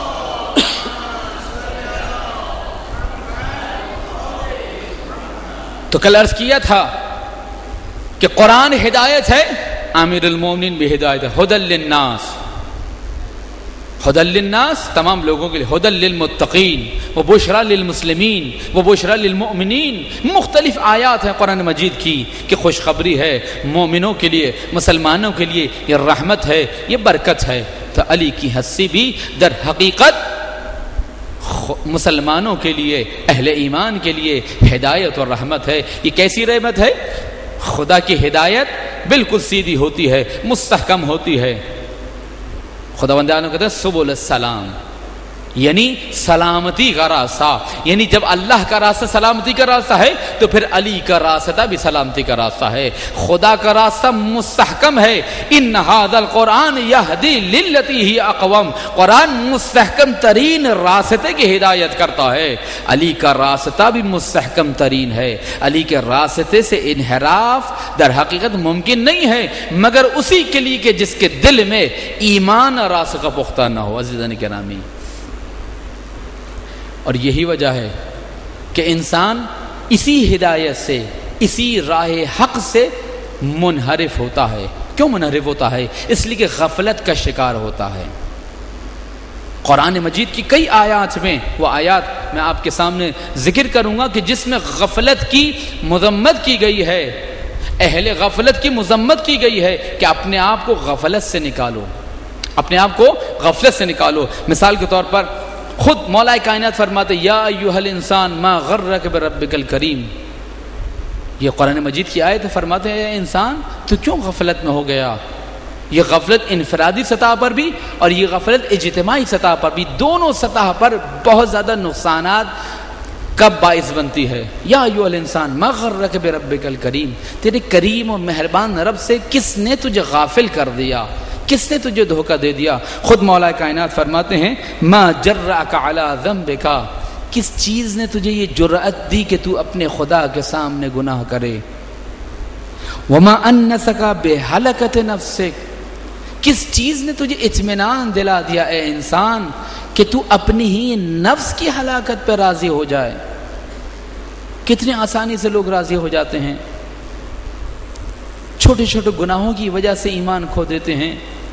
تو کل عرض کیا تھا کہ قرآن ہدایت ہے، امیر المومنین بھی ہدایت ہے. ہدی للناس، ہدی للناس تمام لوگوں کے لیے، ہدی للمتقین، و بشریٰ للمسلمین، و بشریٰ للمؤمنین. مختلف آیات ہیں قرآن مجید کی کہ خوشخبری ہے مومنوں کے لیے، مسلمانوں کے لیے، یہ رحمت ہے، یہ برکت ہے. تو علی کی ہستی بھی در حقیقت مسلمانوں کے لیے، اہل ایمان کے لیے ہدایت اور رحمت ہے. یہ کیسی رحمت ہے؟ خدا کی ہدایت بالکل سیدھی ہوتی ہے، مستحکم ہوتی ہے. خداوند عالم کہتے ہیں سبل السلام، یعنی سلامتی کا راستہ. یعنی جب اللہ کا راستہ سلامتی کا راستہ ہے تو پھر علی کا راستہ بھی سلامتی کا راستہ ہے. خدا کا راستہ مستحکم ہے. ان ھذا القرآن یہدی للتی ہی اقوم، قرآن مستحکم ترین راستے کی ہدایت کرتا ہے. علی کا راستہ بھی مستحکم ترین ہے. علی کے راستے سے انحراف در حقیقت ممکن نہیں ہے مگر اسی کے لیے کہ جس کے دل میں ایمان راسخ پختہ نہ ہو. عزیزان گرامی، اور یہی وجہ ہے کہ انسان اسی ہدایت سے، اسی راہ حق سے منحرف ہوتا ہے. کیوں منحرف ہوتا ہے؟ اس لیے کہ غفلت کا شکار ہوتا ہے. قرآن مجید کی کئی آیات میں، وہ آیات میں آپ کے سامنے ذکر کروں گا کہ جس میں غفلت کی مذمت کی گئی ہے، اہل غفلت کی مذمت کی گئی ہے کہ اپنے آپ کو غفلت سے نکالو، اپنے آپ کو غفلت سے نکالو. مثال کے طور پر خود مولا کائنات فرماتے یا ایھا الانسان ما غرک بربک الکریم. یہ قرآن مجید کی آیت فرماتے ہیں اے انسان تو کیوں غفلت میں ہو گیا. یہ غفلت انفرادی سطح پر بھی اور یہ غفلت اجتماعی سطح پر بھی، دونوں سطح پر بہت زیادہ نقصانات کب باعث بنتی ہے. یا ایھا الانسان ما غرک بربک الکریم، تیرے کریم اور مہربان رب سے کس نے تجھے غافل کر دیا، کس نے تجھے دھوکہ دے دیا. خود مولا کائنات فرماتے ہیں ما جرأک علی ذنبک، کس چیز نے تجھے یہ جرأت دی کہ تو اپنے خدا کے سامنے گناہ کرے. وما انسک بہلکۃ نفسک، کس چیز نے تجھے اطمینان دلا دیا اے انسان کہ تو اپنی ہی نفس کی ہلاکت پہ راضی ہو جائے. کتنی آسانی سے لوگ راضی ہو جاتے ہیں، چھوٹے چھوٹے گناہوں کی وجہ سے ایمان کھو دیتے ہیں.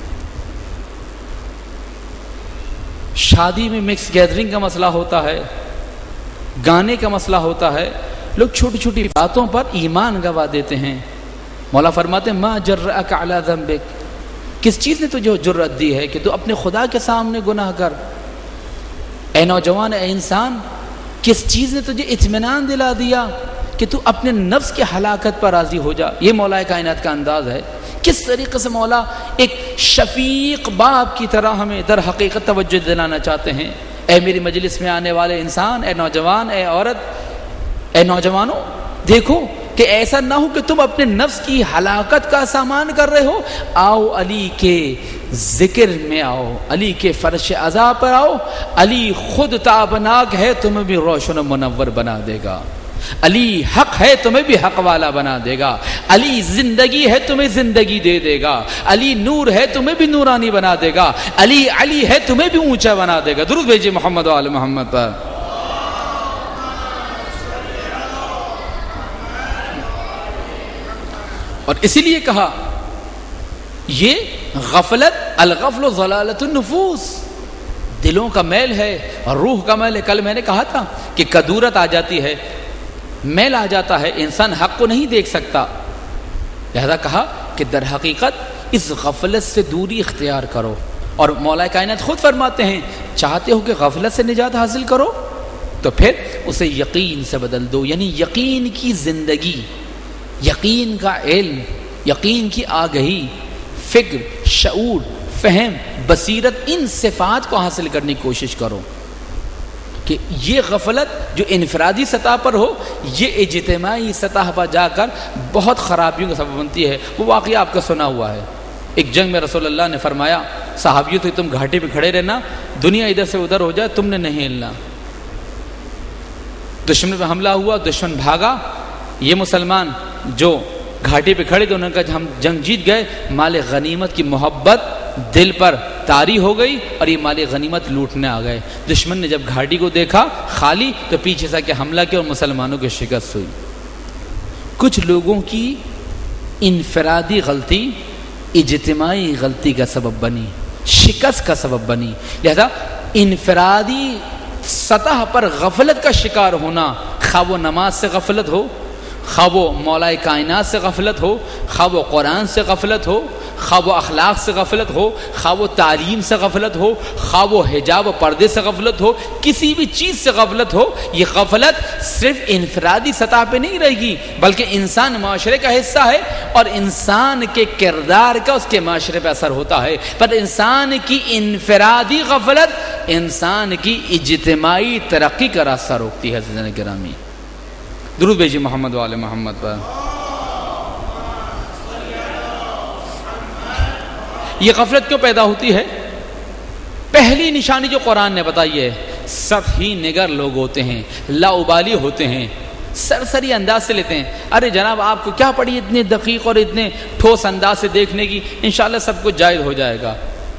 شادی میں مکس گیدرنگ کا مسئلہ ہوتا ہے، گانے کا مسئلہ ہوتا ہے، لوگ چھوٹی چھوٹی باتوں پر ایمان گوا دیتے ہیں. مولا فرماتے ہیں ما جرأک علی ذنبک، کس چیز نے تجھے جرأت دی ہے کہ تو اپنے خدا کے سامنے گناہ کر. اے نوجوان، اے انسان، کس چیز نے تجھے اطمینان دلا دیا کہ تو اپنے نفس کی ہلاکت پر راضی ہو جا. یہ مولا کائنات کا انداز ہے. کس طریقے سے مولا ایک شفیق باپ کی طرح ہمیں در حقیقت توجہ دلانا چاہتے ہیں. اے میری مجلس میں آنے والے انسان، اے نوجوان، اے عورت، اے نوجوانوں، دیکھو کہ ایسا نہ ہو کہ تم اپنے نفس کی ہلاکت کا سامان کر رہے ہو. آؤ علی کے ذکر میں آؤ، علی کے فرش عزا پر آؤ. علی خود تابناک ہے، تمہیں بھی روشن و منور بنا دے گا. علی حق ہے، تمہیں بھی حق والا بنا دے گا. علی زندگی ہے، تمہیں زندگی دے دے گا. علی نور ہے، تمہیں بھی نورانی بنا دے گا. علی علی ہے، تمہیں بھی اونچا بنا دے گا. درود بھیجئے محمد و آل محمد پر. اور اسی لیے کہا یہ غفلت، الغفل ضلالت النفوس، دلوں کا میل ہے اور روح کا میل ہے. کل میں نے کہا تھا کہ کدورت آ جاتی ہے، میل آ جاتا ہے، انسان حق کو نہیں دیکھ سکتا. لہذا کہا کہ در حقیقت اس غفلت سے دوری اختیار کرو. اور مولا کائنات خود فرماتے ہیں چاہتے ہو کہ غفلت سے نجات حاصل کرو تو پھر اسے یقین سے بدل دو، یعنی یقین کی زندگی، یقین کا علم، یقین کی آگہی، فکر، شعور، فہم، بصیرت، ان صفات کو حاصل کرنے کی کوشش کرو کہ یہ غفلت جو انفرادی سطح پر ہو یہ اجتماعی سطح پر جا کر بہت خرابیوں کا سبب بنتی ہے۔ وہ واقعہ آپ کا سنا ہوا ہے، ایک جنگ میں رسول اللہ نے فرمایا صحابیوں تو تم گھاٹی پہ کھڑے رہنا، دنیا ادھر سے ادھر ہو جائے تم نے نہیں ہلنا۔ دشمن پہ حملہ ہوا، دشمن بھاگا، یہ مسلمان جو گھاٹی پہ کھڑے تھے انہوں نے کہا ہم جنگ جیت گئے، مال غنیمت کی محبت دل پر طاری ہو گئی اور یہ مال غنیمت لوٹنے آ گئے۔ دشمن نے جب گھاٹی کو دیکھا خالی تو پیچھے سے کے حملہ کیا اور مسلمانوں کی شکست ہوئی۔ کچھ لوگوں کی انفرادی غلطی اجتماعی غلطی کا سبب بنی، شکست کا سبب بنی، لہذا انفرادی سطح پر غفلت کا شکار ہونا، خواہ وہ نماز سے غفلت ہو، خواہ وہ مولا کائنات سے غفلت ہو، خواہ وہ قرآن سے غفلت ہو، خواہ وہ اخلاق سے غفلت ہو، خواہ وہ تعلیم سے غفلت ہو، خواہ وہ حجاب و پردے سے غفلت ہو، کسی بھی چیز سے غفلت ہو، یہ غفلت صرف انفرادی سطح پہ نہیں رہے گی بلکہ انسان معاشرے کا حصہ ہے اور انسان کے کردار کا اس کے معاشرے پہ اثر ہوتا ہے۔ پر انسان کی انفرادی غفلت انسان کی اجتماعی ترقی کا راستہ روکتی ہے۔ عزیزان گرامی، درود بھیجیے محمد وآل محمد پر۔ یہ غفلت کیوں پیدا ہوتی ہے؟ پہلی نشانی جو قرآن نے بتائی ہے، سطحی نگر لوگ ہوتے ہیں، لاابالی ہوتے ہیں، سرسری انداز سے لیتے ہیں۔ ارے جناب آپ کو کیا پڑی اتنے دقیق اور اتنے ٹھوس انداز سے دیکھنے کی، انشاءاللہ سب کچھ جائز ہو جائے گا۔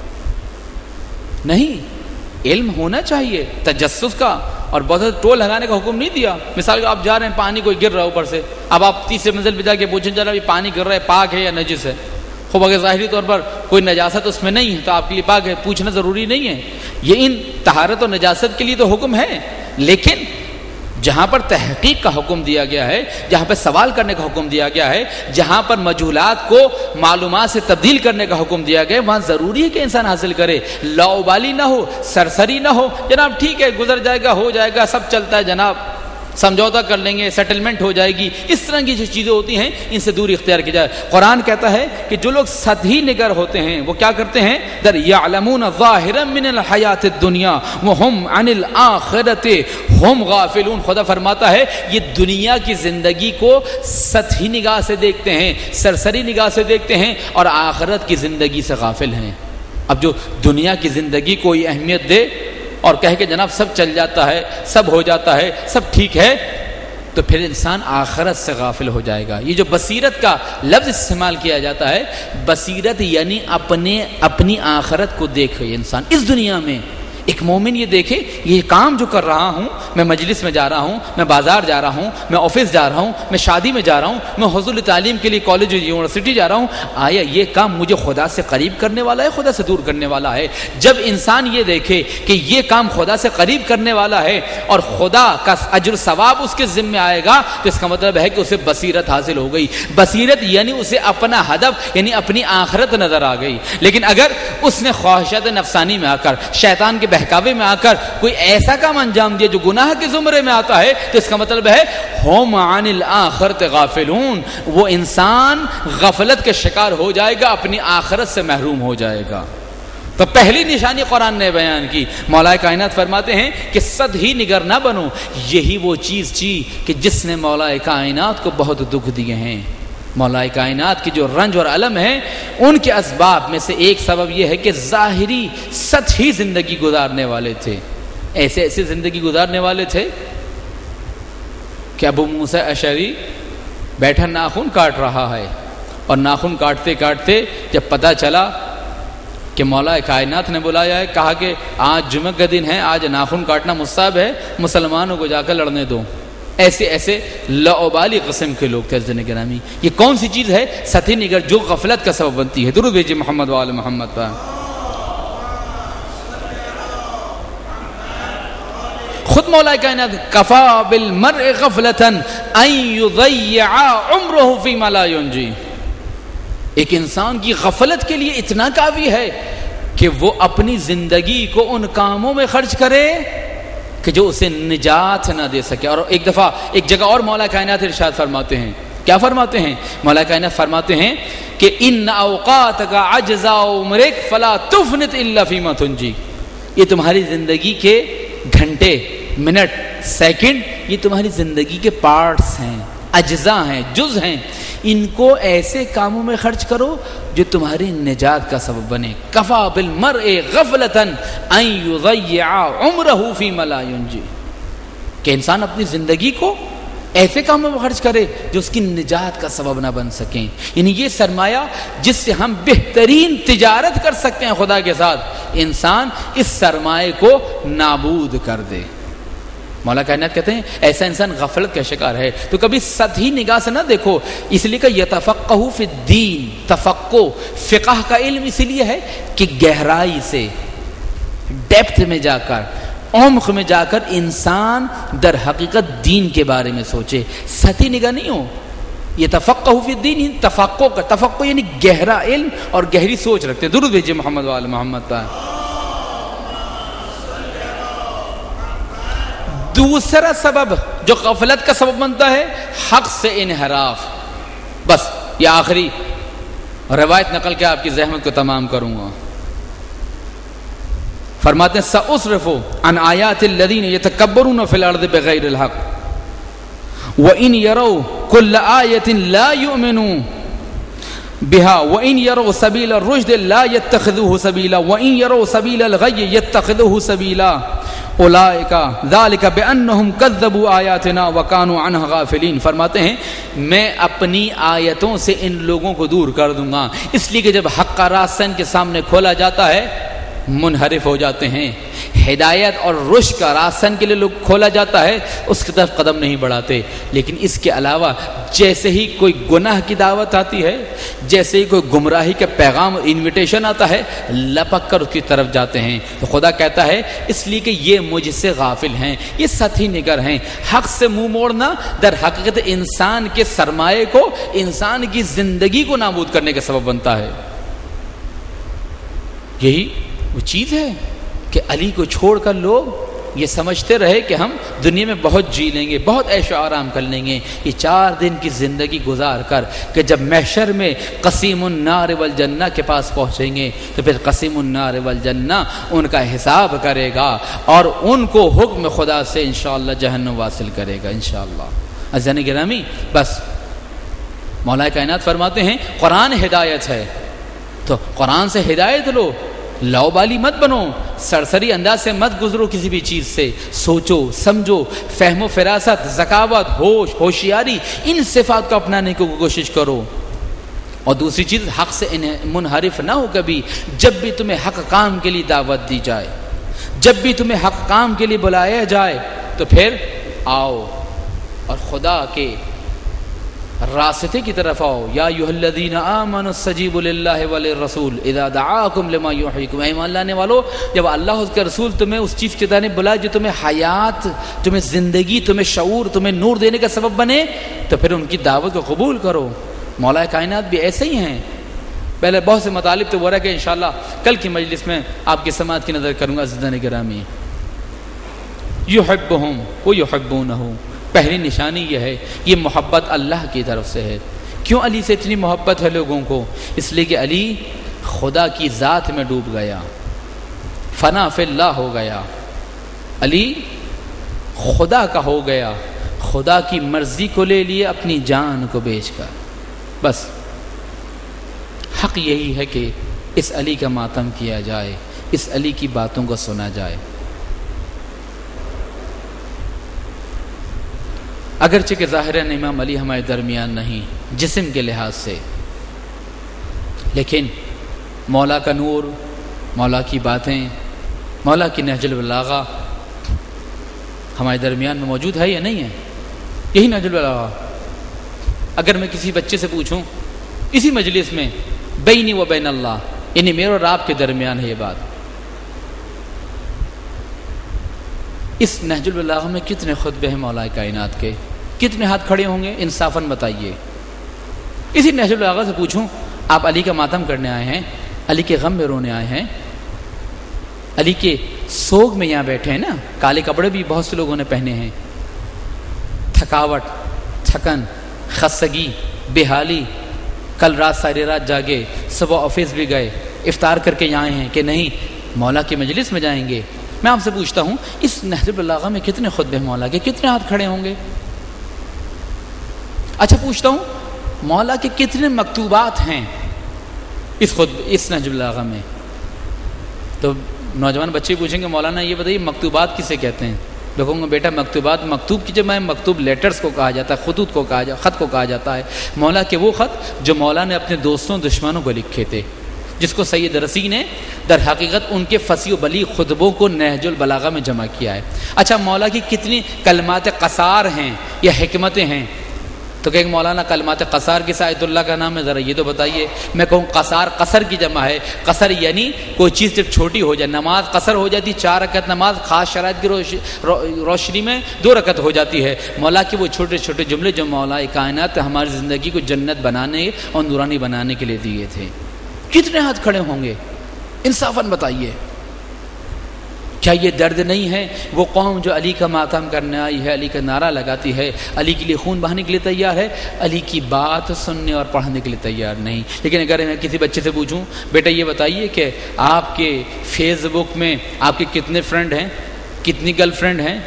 نہیں، علم ہونا چاہیے تجسس کا، اور بہت ٹول لگانے کا حکم نہیں دیا۔ مثال کہ آپ جا رہے ہیں، پانی کوئی گر رہا ہے اوپر سے، اب آپ تیسرے منزل پہ جا کے پوچھیں جناب یہ پانی گر رہا ہے پاک ہے یا نجس ہے؟ خوب اگر ظاہری طور پر کوئی نجاست اس میں نہیں ہے تو آپ کے لیے پاک ہے، پوچھنا ضروری نہیں ہے۔ یہ ان طہارت و نجاست کے لیے تو حکم ہے، لیکن جہاں پر تحقیق کا حکم دیا گیا ہے، جہاں پر سوال کرنے کا حکم دیا گیا ہے، جہاں پر مجہولات کو معلومات سے تبدیل کرنے کا حکم دیا گیا ہے، وہاں ضروری ہے کہ انسان حاصل کرے، لاابالی نہ ہو، سرسری نہ ہو۔ جناب ٹھیک ہے گزر جائے گا، ہو جائے گا، سب چلتا ہے جناب، سمجھوتا کر لیں گے، سیٹلمنٹ ہو جائے گی، اس طرح کی جو چیزیں ہوتی ہیں ان سے دوری اختیار کی جائے۔ قرآن کہتا ہے کہ جو لوگ سطحی نگر ہوتے ہیں وہ کیا کرتے ہیں؟ در یعلمون ظاہرا من الحیات الدنیا وہم عن الآخرۃ ہم غافلون۔ خدا فرماتا ہے یہ دنیا کی زندگی کو سطحی نگاہ سے دیکھتے ہیں، سرسری نگاہ سے دیکھتے ہیں اور آخرت کی زندگی سے غافل ہیں۔ اب جو دنیا کی زندگی کو اہمیت دے اور کہے کہ جناب سب چل جاتا ہے، سب ہو جاتا ہے، سب ٹھیک ہے، تو پھر انسان آخرت سے غافل ہو جائے گا۔ یہ جو بصیرت کا لفظ استعمال کیا جاتا ہے، بصیرت یعنی اپنی آخرت کو دیکھے انسان اس دنیا میں۔ ایک مومن یہ دیکھے یہ کام جو کر رہا ہوں، میں مجلس میں جا رہا ہوں، میں بازار جا رہا ہوں، میں آفس جا رہا ہوں، میں شادی میں جا رہا ہوں، میں حصول تعلیم کے لیے کالج یونیورسٹی جا رہا ہوں، آیا یہ کام مجھے خدا سے قریب کرنے والا ہے، خدا سے دور کرنے والا ہے؟ جب انسان یہ دیکھے کہ یہ کام خدا سے قریب کرنے والا ہے اور خدا کا اجر ثواب اس کے ذمہ آئے گا تو اس کا مطلب ہے کہ اسے بصیرت حاصل ہو گئی۔ بصیرت یعنی اسے اپنا ہدف یعنی اپنی آخرت نظر آ گئی۔ لیکن اگر اس نے خواہشات نفسانی میں آ کر، شیطان کے بہکاوے میں آ کر کوئی ایسا کام انجام دیا جو گناہ کے زمرے میں آتا ہے تو اس کا مطلب ہے ہم عن الآخرۃ غافلون، وہ انسان غفلت کے شکار ہو جائے گا، اپنی آخرت سے محروم ہو جائے گا۔ تو پہلی نشانی قرآن نے بیان کی، مولا کائنات فرماتے ہیں کہ سطحی نگر نہ بنو۔ یہی وہ چیز تھی کہ جس نے مولا کائنات کو بہت دکھ دیے ہیں۔ مولا کائنات کی جو رنج اور علم ہے ان کے اسباب میں سے ایک سبب یہ ہے کہ ظاہری سطحی زندگی گزارنے والے تھے، ایسے زندگی گزارنے والے تھے کہ ابو موسیٰ اشعری بیٹھا ناخن کاٹ رہا ہے، اور ناخن کاٹتے کاٹتے جب پتہ چلا کہ مولا کائنات نے بلایا ہے، کہا کہ آج جمعہ کا دن ہے، آج ناخن کاٹنا مستحب ہے، مسلمانوں کو جا کر لڑنے دو۔ ایسے لاابالی قسم کے لوگ تھے۔ عزیزان گرامی، یہ کون سی چیز ہے؟ سطحی نگر جو غفلت کا سبب بنتی ہے۔ درود بھیجیے محمد وآل محمد پر۔ خود مولا کائنات کفا بالمرء غفلۃ ان یضیع عمرہ فیما لا ینجی، ایک انسان کی غفلت کے لیے اتنا کافی ہے کہ وہ اپنی زندگی کو ان کاموں میں خرچ کرے کہ جو اسے نجات نہ دے سکے. اور ایک دفعہ ایک جگہ اور مولا کائنات ارشاد فرماتے ہیں, کیا فرماتے ہیں مولا کائنات؟ فرماتے ہیں کہ ان اوقاتک اجزاء عمرک فلا تفنت الا فیما تنجی. یہ تمہاری زندگی کے گھنٹے، منٹ، سیکنڈ، یہ تمہاری زندگی کے پارٹس ہیں، اجزاء ہیں، جز ہیں. ان کو ایسے کاموں میں خرچ کرو جو تمہاری نجات کا سبب بنے. کفا بالمرء غفلۃ ان یضیع عمرہ فیما لا ینجی. کہ انسان اپنی زندگی کو ایسے کاموں میں خرچ کرے جو اس کی نجات کا سبب نہ بن سکیں. یعنی یہ سرمایہ جس سے ہم بہترین تجارت کر سکتے ہیں خدا کے ساتھ، انسان اس سرمایہ کو نابود کر دے. مولا کائنات کہتے ہیں ایسا انسان غفلت کا شکار ہے. تو کبھی سطحی نگاہ سے نہ دیکھو. اس لیے کہ یتفقہ فی الدین، تفقہ فقہ کا علم اس لیے ہے کہ گہرائی سے، ڈیپتھ میں جا کر، عمق میں جا کر انسان در حقیقت دین کے بارے میں سوچے. سطحی نگاہ نہیں ہو. یہ تفقہ فی الدین، تفقہ کا تفقہ یعنی گہرا علم اور گہری سوچ رکھتے. درود بھیجئے محمد وعلی محمد. دوسرا سبب جو غفلت کا سبب بنتا ہے، حق سے انحراف. بس یہ آخری روایت نقل کے آپ کی زحمت کو تمام کروں گا. فرماتے ہیں سأصرف عن آیات الذین یتکبرون فی الارض بغیر الحق وإن يروا كل آیة لا يؤمنوا بها وإن يروا سبیل الرشد لا يتخذوه سبیلا وإن يروا سبیل الغی يتخذوه سبیلا اولئک ذلک بأنہم کذبوا آیاتنا وکانوا عنہا غافلین. فرماتے ہیں میں اپنی آیتوں سے ان لوگوں کو دور کر دوں گا، اس لیے کہ جب حق کا راستہ ان کے سامنے کھولا جاتا ہے منحرف ہو جاتے ہیں. ہدایت اور رشد کا راستہ کے لیے لوگ کھولا جاتا ہے، اس کی طرف قدم نہیں بڑھاتے. لیکن اس کے علاوہ جیسے ہی کوئی گناہ کی دعوت آتی ہے، جیسے ہی کوئی گمراہی کا پیغام انویٹیشن آتا ہے، لپک کر اس کی طرف جاتے ہیں. تو خدا کہتا ہے اس لیے کہ یہ مجھ سے غافل ہیں، یہ سطحی نگر ہیں. حق سے منہ موڑنا در حقیقت انسان کے سرمایے کو، انسان کی زندگی کو نابود کرنے کا سبب بنتا ہے. یہی وہ چیز ہے کہ علی کو چھوڑ کر لوگ یہ سمجھتے رہے کہ ہم دنیا میں بہت جی لیں گے، بہت عیش و آرام کر لیں گے. یہ 4 دن کی زندگی گزار کر کہ جب محشر میں قسیم النار والجنہ کے پاس پہنچیں گے تو پھر قسیم النار والجنہ ان کا حساب کرے گا اور ان کو حکم خدا سے انشاءاللہ جہنم واصل کرے گا انشاءاللہ. عزیزان گرامی، بس مولا کائنات فرماتے ہیں قرآن ہدایت ہے، تو قرآن سے ہدایت لو. لاؤبالی مت بنو، سرسری انداز سے مت گزرو کسی بھی چیز سے. سوچو، سمجھو، فہم و فراست، ذکاوت، ہوش، ہوشیاری، ان صفات کو اپنانے کی کوشش کرو. اور دوسری چیز، حق سے منحرف نہ ہو کبھی. جب بھی تمہیں حق کام کے لیے دعوت دی جائے، جب بھی تمہیں حق کام کے لیے بلایا جائے تو پھر آؤ اور خدا کے راستے کی طرف آؤ. یا ایھا الذین آمنوا استجیبوا للہ وللرسول اذا دعاکم لما یحییکم. اے ایمان لانے والو، جب اللہ اس کے رسول تمہیں اس چیز کی طرف بلائے جو تمہیں حیات، تمہیں زندگی، تمہیں شعور، تمہیں نور دینے کا سبب بنے تو پھر ان کی دعوت کو قبول کرو. مولا کائنات بھی ایسے ہی ہیں. پہلے بہت سے مطالب تو وہ رہا کہ انشاءاللہ کل کی مجلس میں آپ کی سماعت کی نظر کروں گا. عزیزان گرامی، یحبہم ویحبونہ، پہلی نشانی یہ ہے، یہ محبت اللہ کی طرف سے ہے. کیوں علی سے اتنی محبت ہے لوگوں کو؟ اس لیے کہ علی خدا کی ذات میں ڈوب گیا، فنا فی اللہ ہو گیا. علی خدا کا ہو گیا، خدا کی مرضی کو لے لیے اپنی جان کو بیچ کر. بس حق یہی ہے کہ اس علی کا ماتم کیا جائے، اس علی کی باتوں کو سنا جائے. اگرچہ کہ ظاہراً امام علی ہمارے درمیان نہیں جسم کے لحاظ سے، لیکن مولا کا نور، مولا کی باتیں، مولا کی نہج البلاغہ ہمارے درمیان میں موجود ہے یا نہیں ہے؟ یہی نہج البلاغہ. اگر میں کسی بچے سے پوچھوں اسی مجلس میں، بینی و بین اللہ، یعنی میرے اور آپ کے درمیان ہے یہ بات، اس نہج البلاغہ میں کتنے خطبے ہیں مولا کائنات کے؟ کتنے ہاتھ کھڑے ہوں گے؟ انصافاً بتائیے. اسی نہج البلاغہ سے پوچھوں آپ علی کا ماتم کرنے آئے ہیں، علی کے غم میں رونے آئے ہیں، علی کے سوگ میں یہاں بیٹھے ہیں نا، کالے کپڑے بھی بہت سے لوگوں نے پہنے ہیں، تھکاوٹ، تھکن، خستگی، بے حالی، کل رات ساری رات جاگے، صبح آفس بھی گئے، افطار کر کے یہاں آئے ہیں کہ نہیں مولا کی مجلس میں جائیں گے۔ میں آپ سے پوچھتا ہوں اس نہج البلاغہ میں کتنے خطبے مولا کے، کتنے ہاتھ کھڑے ہوں گے؟ اچھا پوچھتا ہوں مولا کے کتنے مکتوبات ہیں اس نہج البلاغہ میں؟ تو نوجوان بچے پوچھیں گے مولانا یہ بتائیے مکتوبات کسے کہتے ہیں؟ دیکھوں گا بیٹا مکتوبات، مکتوب کی جمع مکتوب لیٹرز کو کہا جاتا ہے، خطوط کو کہا جاتا، خط کو کہا جاتا ہے۔ مولا کے وہ خط جو مولا نے اپنے دوستوں دشمنوں کو لکھے تھے، جس کو سید رسی نے در حقیقت ان کے فصیح و بلیغ خطبوں کو نہج البلاغہ میں جمع کیا ہے۔ اچھا مولا کی کتنی کلمات قصار ہیں یا حکمتیں ہیں؟ تو کہیں مولانا کلمات قصار کس آیت اللہ کا نام ہے، ذرا یہ تو بتائیے۔ میں کہوں قصار قصر کی جمع ہے، قصر یعنی کوئی چیز جب چھوٹی ہو جائے، نماز قصر ہو جاتی، 4 رکعت نماز خاص شرائط کی روشنی میں 2 رکعت ہو جاتی ہے۔ مولا کے وہ چھوٹے چھوٹے جملے جو مولا کائنات ہماری زندگی کو جنت بنانے اور نورانی بنانے کے لیے دیے تھے، کتنے ہاتھ کھڑے ہوں گے؟ انصافاً بتائیے، کیا یہ درد نہیں ہے؟ وہ قوم جو علی کا ماتم کرنے آئی ہے، علی کا نعرہ لگاتی ہے، علی کے لیے خون بہانے کے لیے تیار ہے، علی کی بات سننے اور پڑھنے کے لیے تیار نہیں۔ لیکن اگر میں کسی بچے سے پوچھوں بیٹا یہ بتائیے کہ آپ کے فیس بک میں آپ کے کتنے فرینڈ ہیں، کتنی گرل فرینڈ ہیں،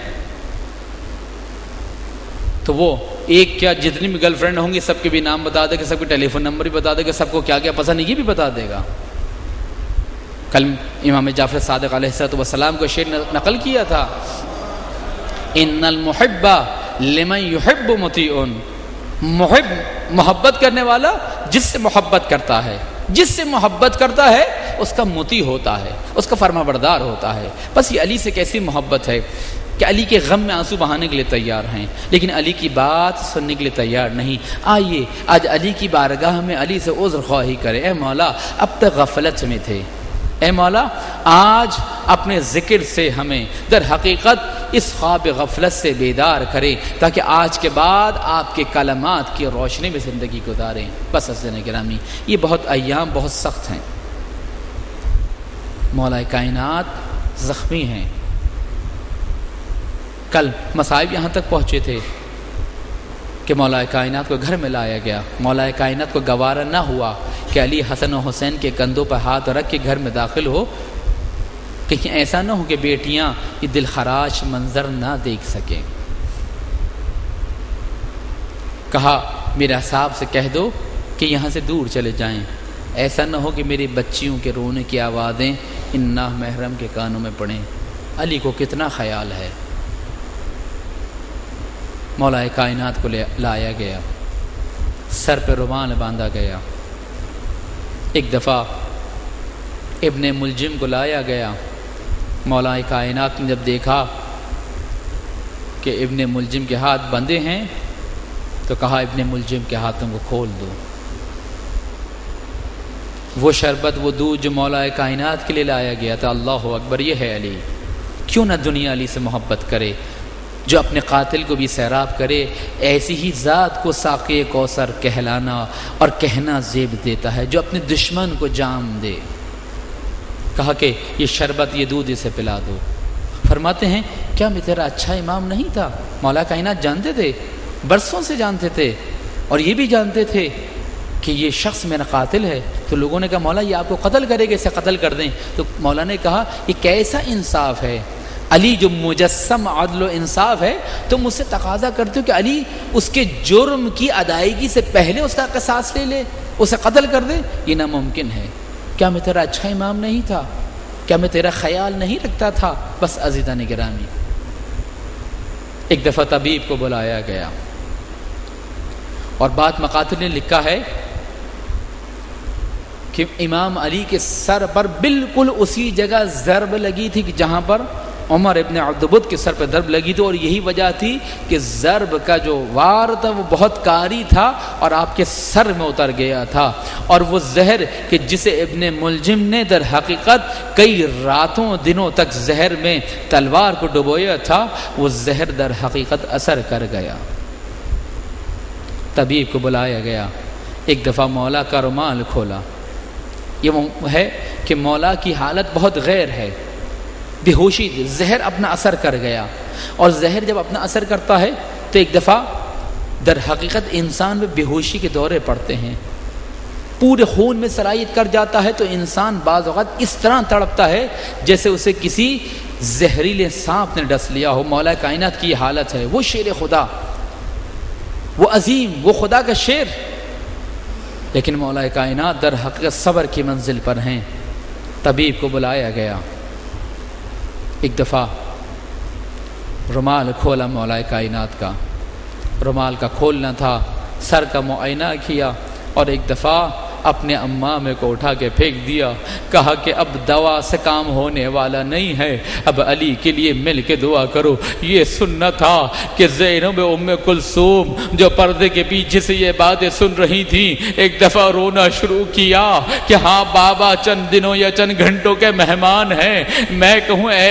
تو وہ ایک کیا جتنی بھی گرل فرینڈ ہوں گی سب کے بھی نام بتا دے گا، سب کے ٹیلی فون نمبر بھی بتا دے گا، سب کو کیا کیا پسند ہے یہ بھی بتا دے گا۔ کل امام جعفر صادق علیہ السلام کو شعر نقل کیا تھا، ان المحب لمن يحب مطیع، محب محبت کرنے والا جس سے محبت کرتا ہے، جس سے محبت کرتا ہے اس کا مطیع ہوتا ہے، اس کا فرما بردار ہوتا ہے۔ بس یہ علی سے کیسی محبت ہے کہ علی کے غم میں آنسو بہانے کے لیے تیار ہیں لیکن علی کی بات سننے کے لیے تیار نہیں۔ آئیے آج علی کی بارگاہ میں علی سے عذر خواہی کرے، اے مولا اب تک غفلت میں تھے، اے مولا آج اپنے ذکر سے ہمیں در حقیقت اس خواب غفلت سے بیدار کرے تاکہ آج کے بعد آپ کے کلمات کی روشنی میں زندگی گزاریں۔ بس حضرات گرامی یہ بہت ایام بہت سخت ہیں، مولا کائنات زخمی ہیں، کل مصائب یہاں تک پہنچے تھے کہ مولا کائنات کو گھر میں لایا گیا، مولا کائنات کو گوارا نہ ہوا کہ علی حسن و حسین کے کندھوں پر ہاتھ رکھ کے گھر میں داخل ہو، کہیں ایسا نہ ہو کہ بیٹیاں یہ دل خراش منظر نہ دیکھ سکیں۔ کہا میرے اصحاب سے کہہ دو کہ یہاں سے دور چلے جائیں، ایسا نہ ہو کہ میری بچیوں کے رونے کی آوازیں ان نامحرم کے کانوں میں پڑیں۔ علی کو کتنا خیال ہے، مولا کائنات کو لایا گیا، سر پہ رومال باندھا گیا۔ ایک دفعہ ابن ملجم کو لایا گیا، مولا کائنات نے جب دیکھا کہ ابن ملجم کے ہاتھ بندھے ہیں تو کہا ابن ملجم کے ہاتھوں کو کھول دو۔ وہ شربت وہ دودھ جو مولا کائنات کے لیے لایا گیا تھا، اللہ اکبر، یہ ہے علی۔ کیوں نہ دنیا علی سے محبت کرے، جو اپنے قاتل کو بھی سیراب کرے، ایسی ہی ذات کو ساقی کوثر کہلانا اور کہنا زیب دیتا ہے، جو اپنے دشمن کو جام دے۔ کہا کہ یہ شربت یہ دودھ اسے پلا دو۔ فرماتے ہیں کیا میں تیرا اچھا امام نہیں تھا؟ مولا کائنات جانتے تھے، برسوں سے جانتے تھے، اور یہ بھی جانتے تھے کہ یہ شخص میرا قاتل ہے۔ تو لوگوں نے کہا مولا یہ آپ کو قتل کرے گا، اسے قتل کر دیں۔ تو مولا نے کہا یہ کیسا انصاف ہے، علی جو مجسم عدل و انصاف ہے، تم مجھ سے تقاضا کرتے ہو کہ علی اس کے جرم کی ادائیگی سے پہلے اس کا قصاص لے لے، اسے قتل کر دے؟ یہ ناممکن ہے۔ کیا میں تیرا اچھا امام نہیں تھا؟ کیا میں تیرا خیال نہیں رکھتا تھا؟ بس عزیزان گرامی، ایک دفعہ طبیب کو بلایا گیا اور بات مقاتل نے لکھا ہے کہ امام علی کے سر پر بالکل اسی جگہ ضرب لگی تھی کہ جہاں پر عمر ابن عبدبد کے سر پہ ضرب لگی تھی، اور یہی وجہ تھی کہ ضرب کا جو وار تھا وہ بہت کاری تھا اور آپ کے سر میں اتر گیا تھا، اور وہ زہر کہ جسے ابن ملجم نے در حقیقت کئی راتوں دنوں تک زہر میں تلوار کو ڈبویا تھا، وہ زہر در حقیقت اثر کر گیا۔ طبیب کو بلایا گیا، ایک دفعہ مولا کا رومال کھولا۔ یہ ہے کہ مولا کی حالت بہت غیر ہے، بے ہوشی، زہر اپنا اثر کر گیا، اور زہر جب اپنا اثر کرتا ہے تو ایک دفعہ در حقیقت انسان میں بے ہوشی کے دورے پڑتے ہیں، پورے خون میں سرایت کر جاتا ہے، تو انسان بعض اوقات اس طرح تڑپتا ہے جیسے اسے کسی زہریلے سانپ نے ڈس لیا ہو۔ مولا کائنات کی حالت ہے، وہ شیر خدا، وہ عظیم، وہ خدا کا شیر، لیکن مولا کائنات در حقیقت صبر کی منزل پر ہیں۔ طبیب کو بلایا گیا، ایک دفعہ رومال کھولا مولا کائنات کا، رومال کا کھولنا تھا، سر کا معائنہ کیا، اور ایک دفعہ اپنے امامے کو اٹھا کے پھینک دیا، کہا کہ اب دوا سے کام ہونے والا نہیں ہے، اب علی کے لیے مل کے دعا کرو۔ یہ سننا تھا کہ زینب ام کلثوم جو پردے کے پیچھے سے یہ باتیں سن رہی تھی، ایک دفعہ رونا شروع کیا کہ ہاں بابا چند دنوں یا چند گھنٹوں کے مہمان ہیں، میں کہوں اے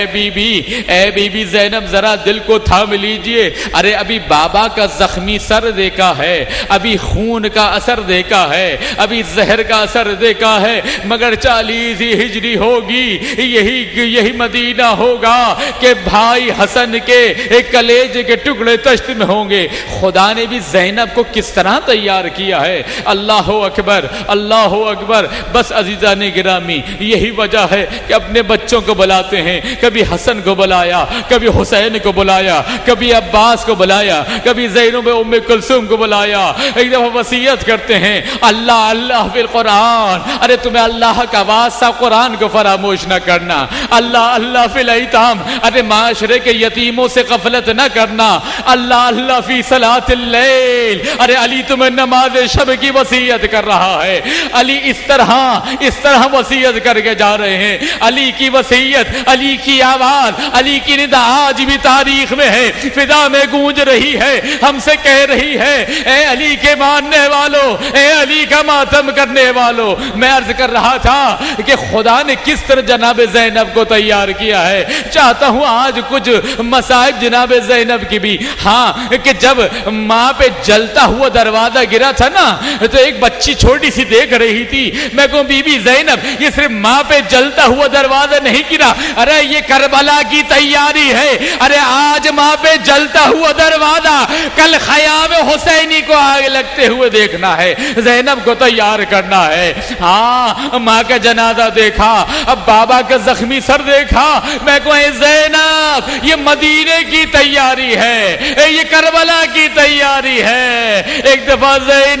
بی بی زینب ذرا دل کو تھام لیجئے، ارے ابھی بابا کا زخمی سر دیکھا ہے، ابھی خون کا اثر دیکھا ہے، ابھی زہر کا اثر دیکھا ہے، مگر 40 ہجری ہوگی، یہی مدینہ ہوگا کہ بھائی حسن کے ایک کلیجے کے ٹکڑے تشت میں ہوں گے۔ خدا نے بھی زینب کو کس طرح تیار کیا ہے، اللہ اکبر اللہ اکبر۔ بس عزیزان گرامی، یہی وجہ ہے کہ اپنے بچوں کو بلاتے ہیں، کبھی حسن کو بلایا، کبھی حسین کو بلایا، کبھی عباس کو بلایا، کبھی زینب ام کلثوم کو بلایا، ایک دفعہ وصیت کرتے ہیں اللہ اللہ فی القرآن، ارے تمہیں اللہ کا واسطہ قرآن کو فراموش نہ کرنا، اللہ اللہ فی الایتام، ارے معاشرے کے یتیموں سے غفلت نہ کرنا، اللہ اللہ فی صلاۃ اللیل، ارے علی تمہیں نماز شب کی وصیت کر رہا ہے، علی اس طرح وصیت کر کے جا رہے ہیں۔ علی کی وصیت، علی کی آواز، علی کی ندا آج بھی تاریخ میں ہے، فضا میں گونج رہی ہے، ہم سے کہہ رہی ہے اے علی کے ماننے والوں، اے علی کا ماتم کرنے والوں۔ میں عرض کر رہا تھا کہ خدا نے کس طرح جناب زینب کو تیار کیا ہے۔ چاہتا ہوں آج کچھ مصائب جناب زینب کی بھی، ہاں کہ جب ماں پہ جلتا ہوا دروازہ گرا تھا نا، تو ایک بچی چھوٹی سی دیکھ رہی تھی، میں کہوں بی بی زینب یہ صرف ماں پہ جلتا ہوا دروازہ نہیں گرا، ارے یہ کربلا کی تیاری ہے، ارے آج ماں پہ جلتا ہوا دروازہ کل خیام حسینی کو آگ لگتے ہوئے دیکھنا ہے، زینب کو تیار کرنا ہے۔ ہاں ماں کا جنازہ دیکھا، اب بابا کا زخمی سر دیکھا، میں کہوں اے زینب یہ مدینے کی تیاری ہے، یہ کربلا کی تیاری ہے۔ ایک دفعہ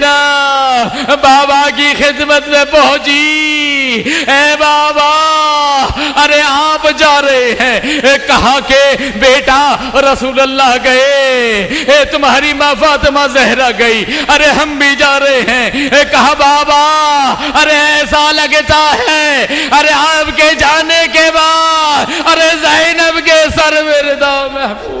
زینب بابا کی خدمت میں پہنچی، اے بابا ارے آپ جا رہے ہیں، کہا کہ بیٹا رسول اللہ گئے، تمہاری ماں فاطمہ زہرا گئی، ارے ہم بھی جا رہے ہیں، کہا بابا ارے ایسا لگتا ہے ارے آپ کے جانے کے بعد ارے زینب کے سر میں ردا محفوظ۔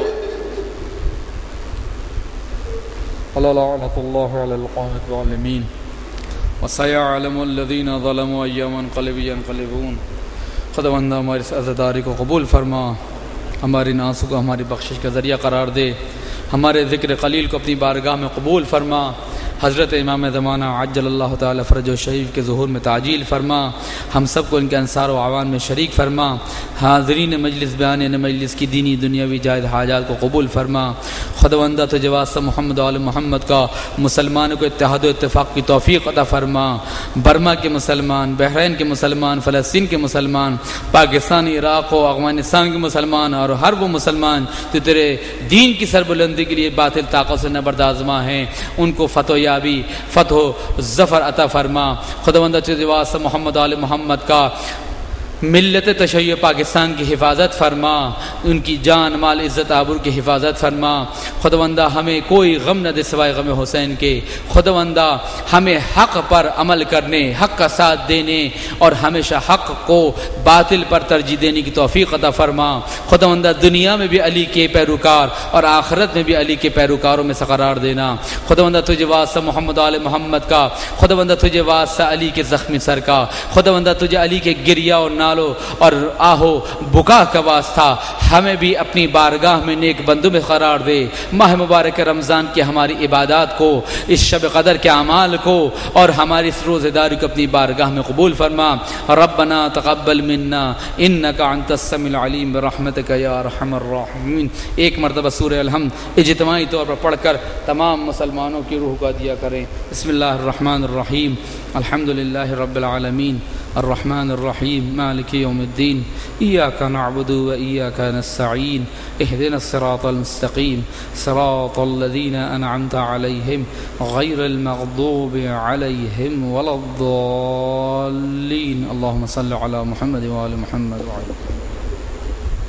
لعنت اللہ علی القوم الظالمین وسيعلم الذين ظلموا أي منقلب ينقلبون۔ خداوند ہماری اس عزاداری کو قبول فرما، ہماری ناسو کو ہماری بخشش کا ذریعہ قرار دے، ہمارے ذکر قلیل کو اپنی بارگاہ میں قبول فرما، حضرت امام زمانہ عجل اللہ تعالی فرج و شریف کے ظہور میں تعجیل فرما، ہم سب کو ان کے انصار و اعوان میں شریک فرما، حاضرین مجلس بیان مجلس کی دینی دنیاوی جائز حاجات کو قبول فرما۔ خداوندہ تجھے واسطہ محمد و آل محمد کا مسلمانوں کو اتحاد و اتفاق کی توفیق عطا فرما، برما کے مسلمان، بحرین کے مسلمان، فلسطین کے مسلمان، پاکستان، عراق و افغانستان کے مسلمان اور ہر وہ مسلمان جو تیرے دین کی سربلندی کے لیے باطل طاقت سے نبرد آزما ہیں، ان کو فتح و ظفر عطا فرما۔ خداوندہ تجھے واسطہ محمد و آل محمد کا ملت تشیع پاکستان کی حفاظت فرما، ان کی جان مال عزت آبرو کی حفاظت فرما۔ خداوندہ ہمیں کوئی غم نہ دے سوائے غم حسین کے، خداوندہ ہمیں حق پر عمل کرنے، حق کا ساتھ دینے اور ہمیشہ حق کو باطل پر ترجیح دینے کی توفیق عطا فرما۔ خداوندہ دنیا میں بھی علی کے پیروکار اور آخرت میں بھی علی کے پیروکاروں میں سے قرار دینا۔ خداوندہ تجھے واسطہ محمد آل محمد کا، خداوندہ تجھے واسطہ علی کے زخمی سر کا، خداوندہ تجھے علی کے گریہ اور بنا لو، اور آہو بکا کا واسطہ ہمیں بھی اپنی بارگاہ میں نیک بندوں میں قرار دے۔ ماہ مبارک رمضان کی ہماری عبادات کو، اس شب قدر کے اعمال کو اور ہماری اس روزہ داری کو اپنی بارگاہ میں قبول فرما۔ ربنا تقبل منا انک انت السمیع العلیم برحمتک یا ارحم الراحمین۔ ایک مرتبہ سورہ الحمد اجتماعی طور پر پڑھ کر تمام مسلمانوں کی روح کو دیا کریں۔ بسم اللہ الرحمن الرحیم، الحمد للہ رب العالمین، الرحمن الرحیم، مالک یوم الدین، ایاک نعبد و ایاک نستعین، اہدنا الصراط المستقیم، صراط الذین انعمت علیہم غیر المغضوب علیہم ولا الضالین۔ اللہم صل علی محمد وآل محمد وعلی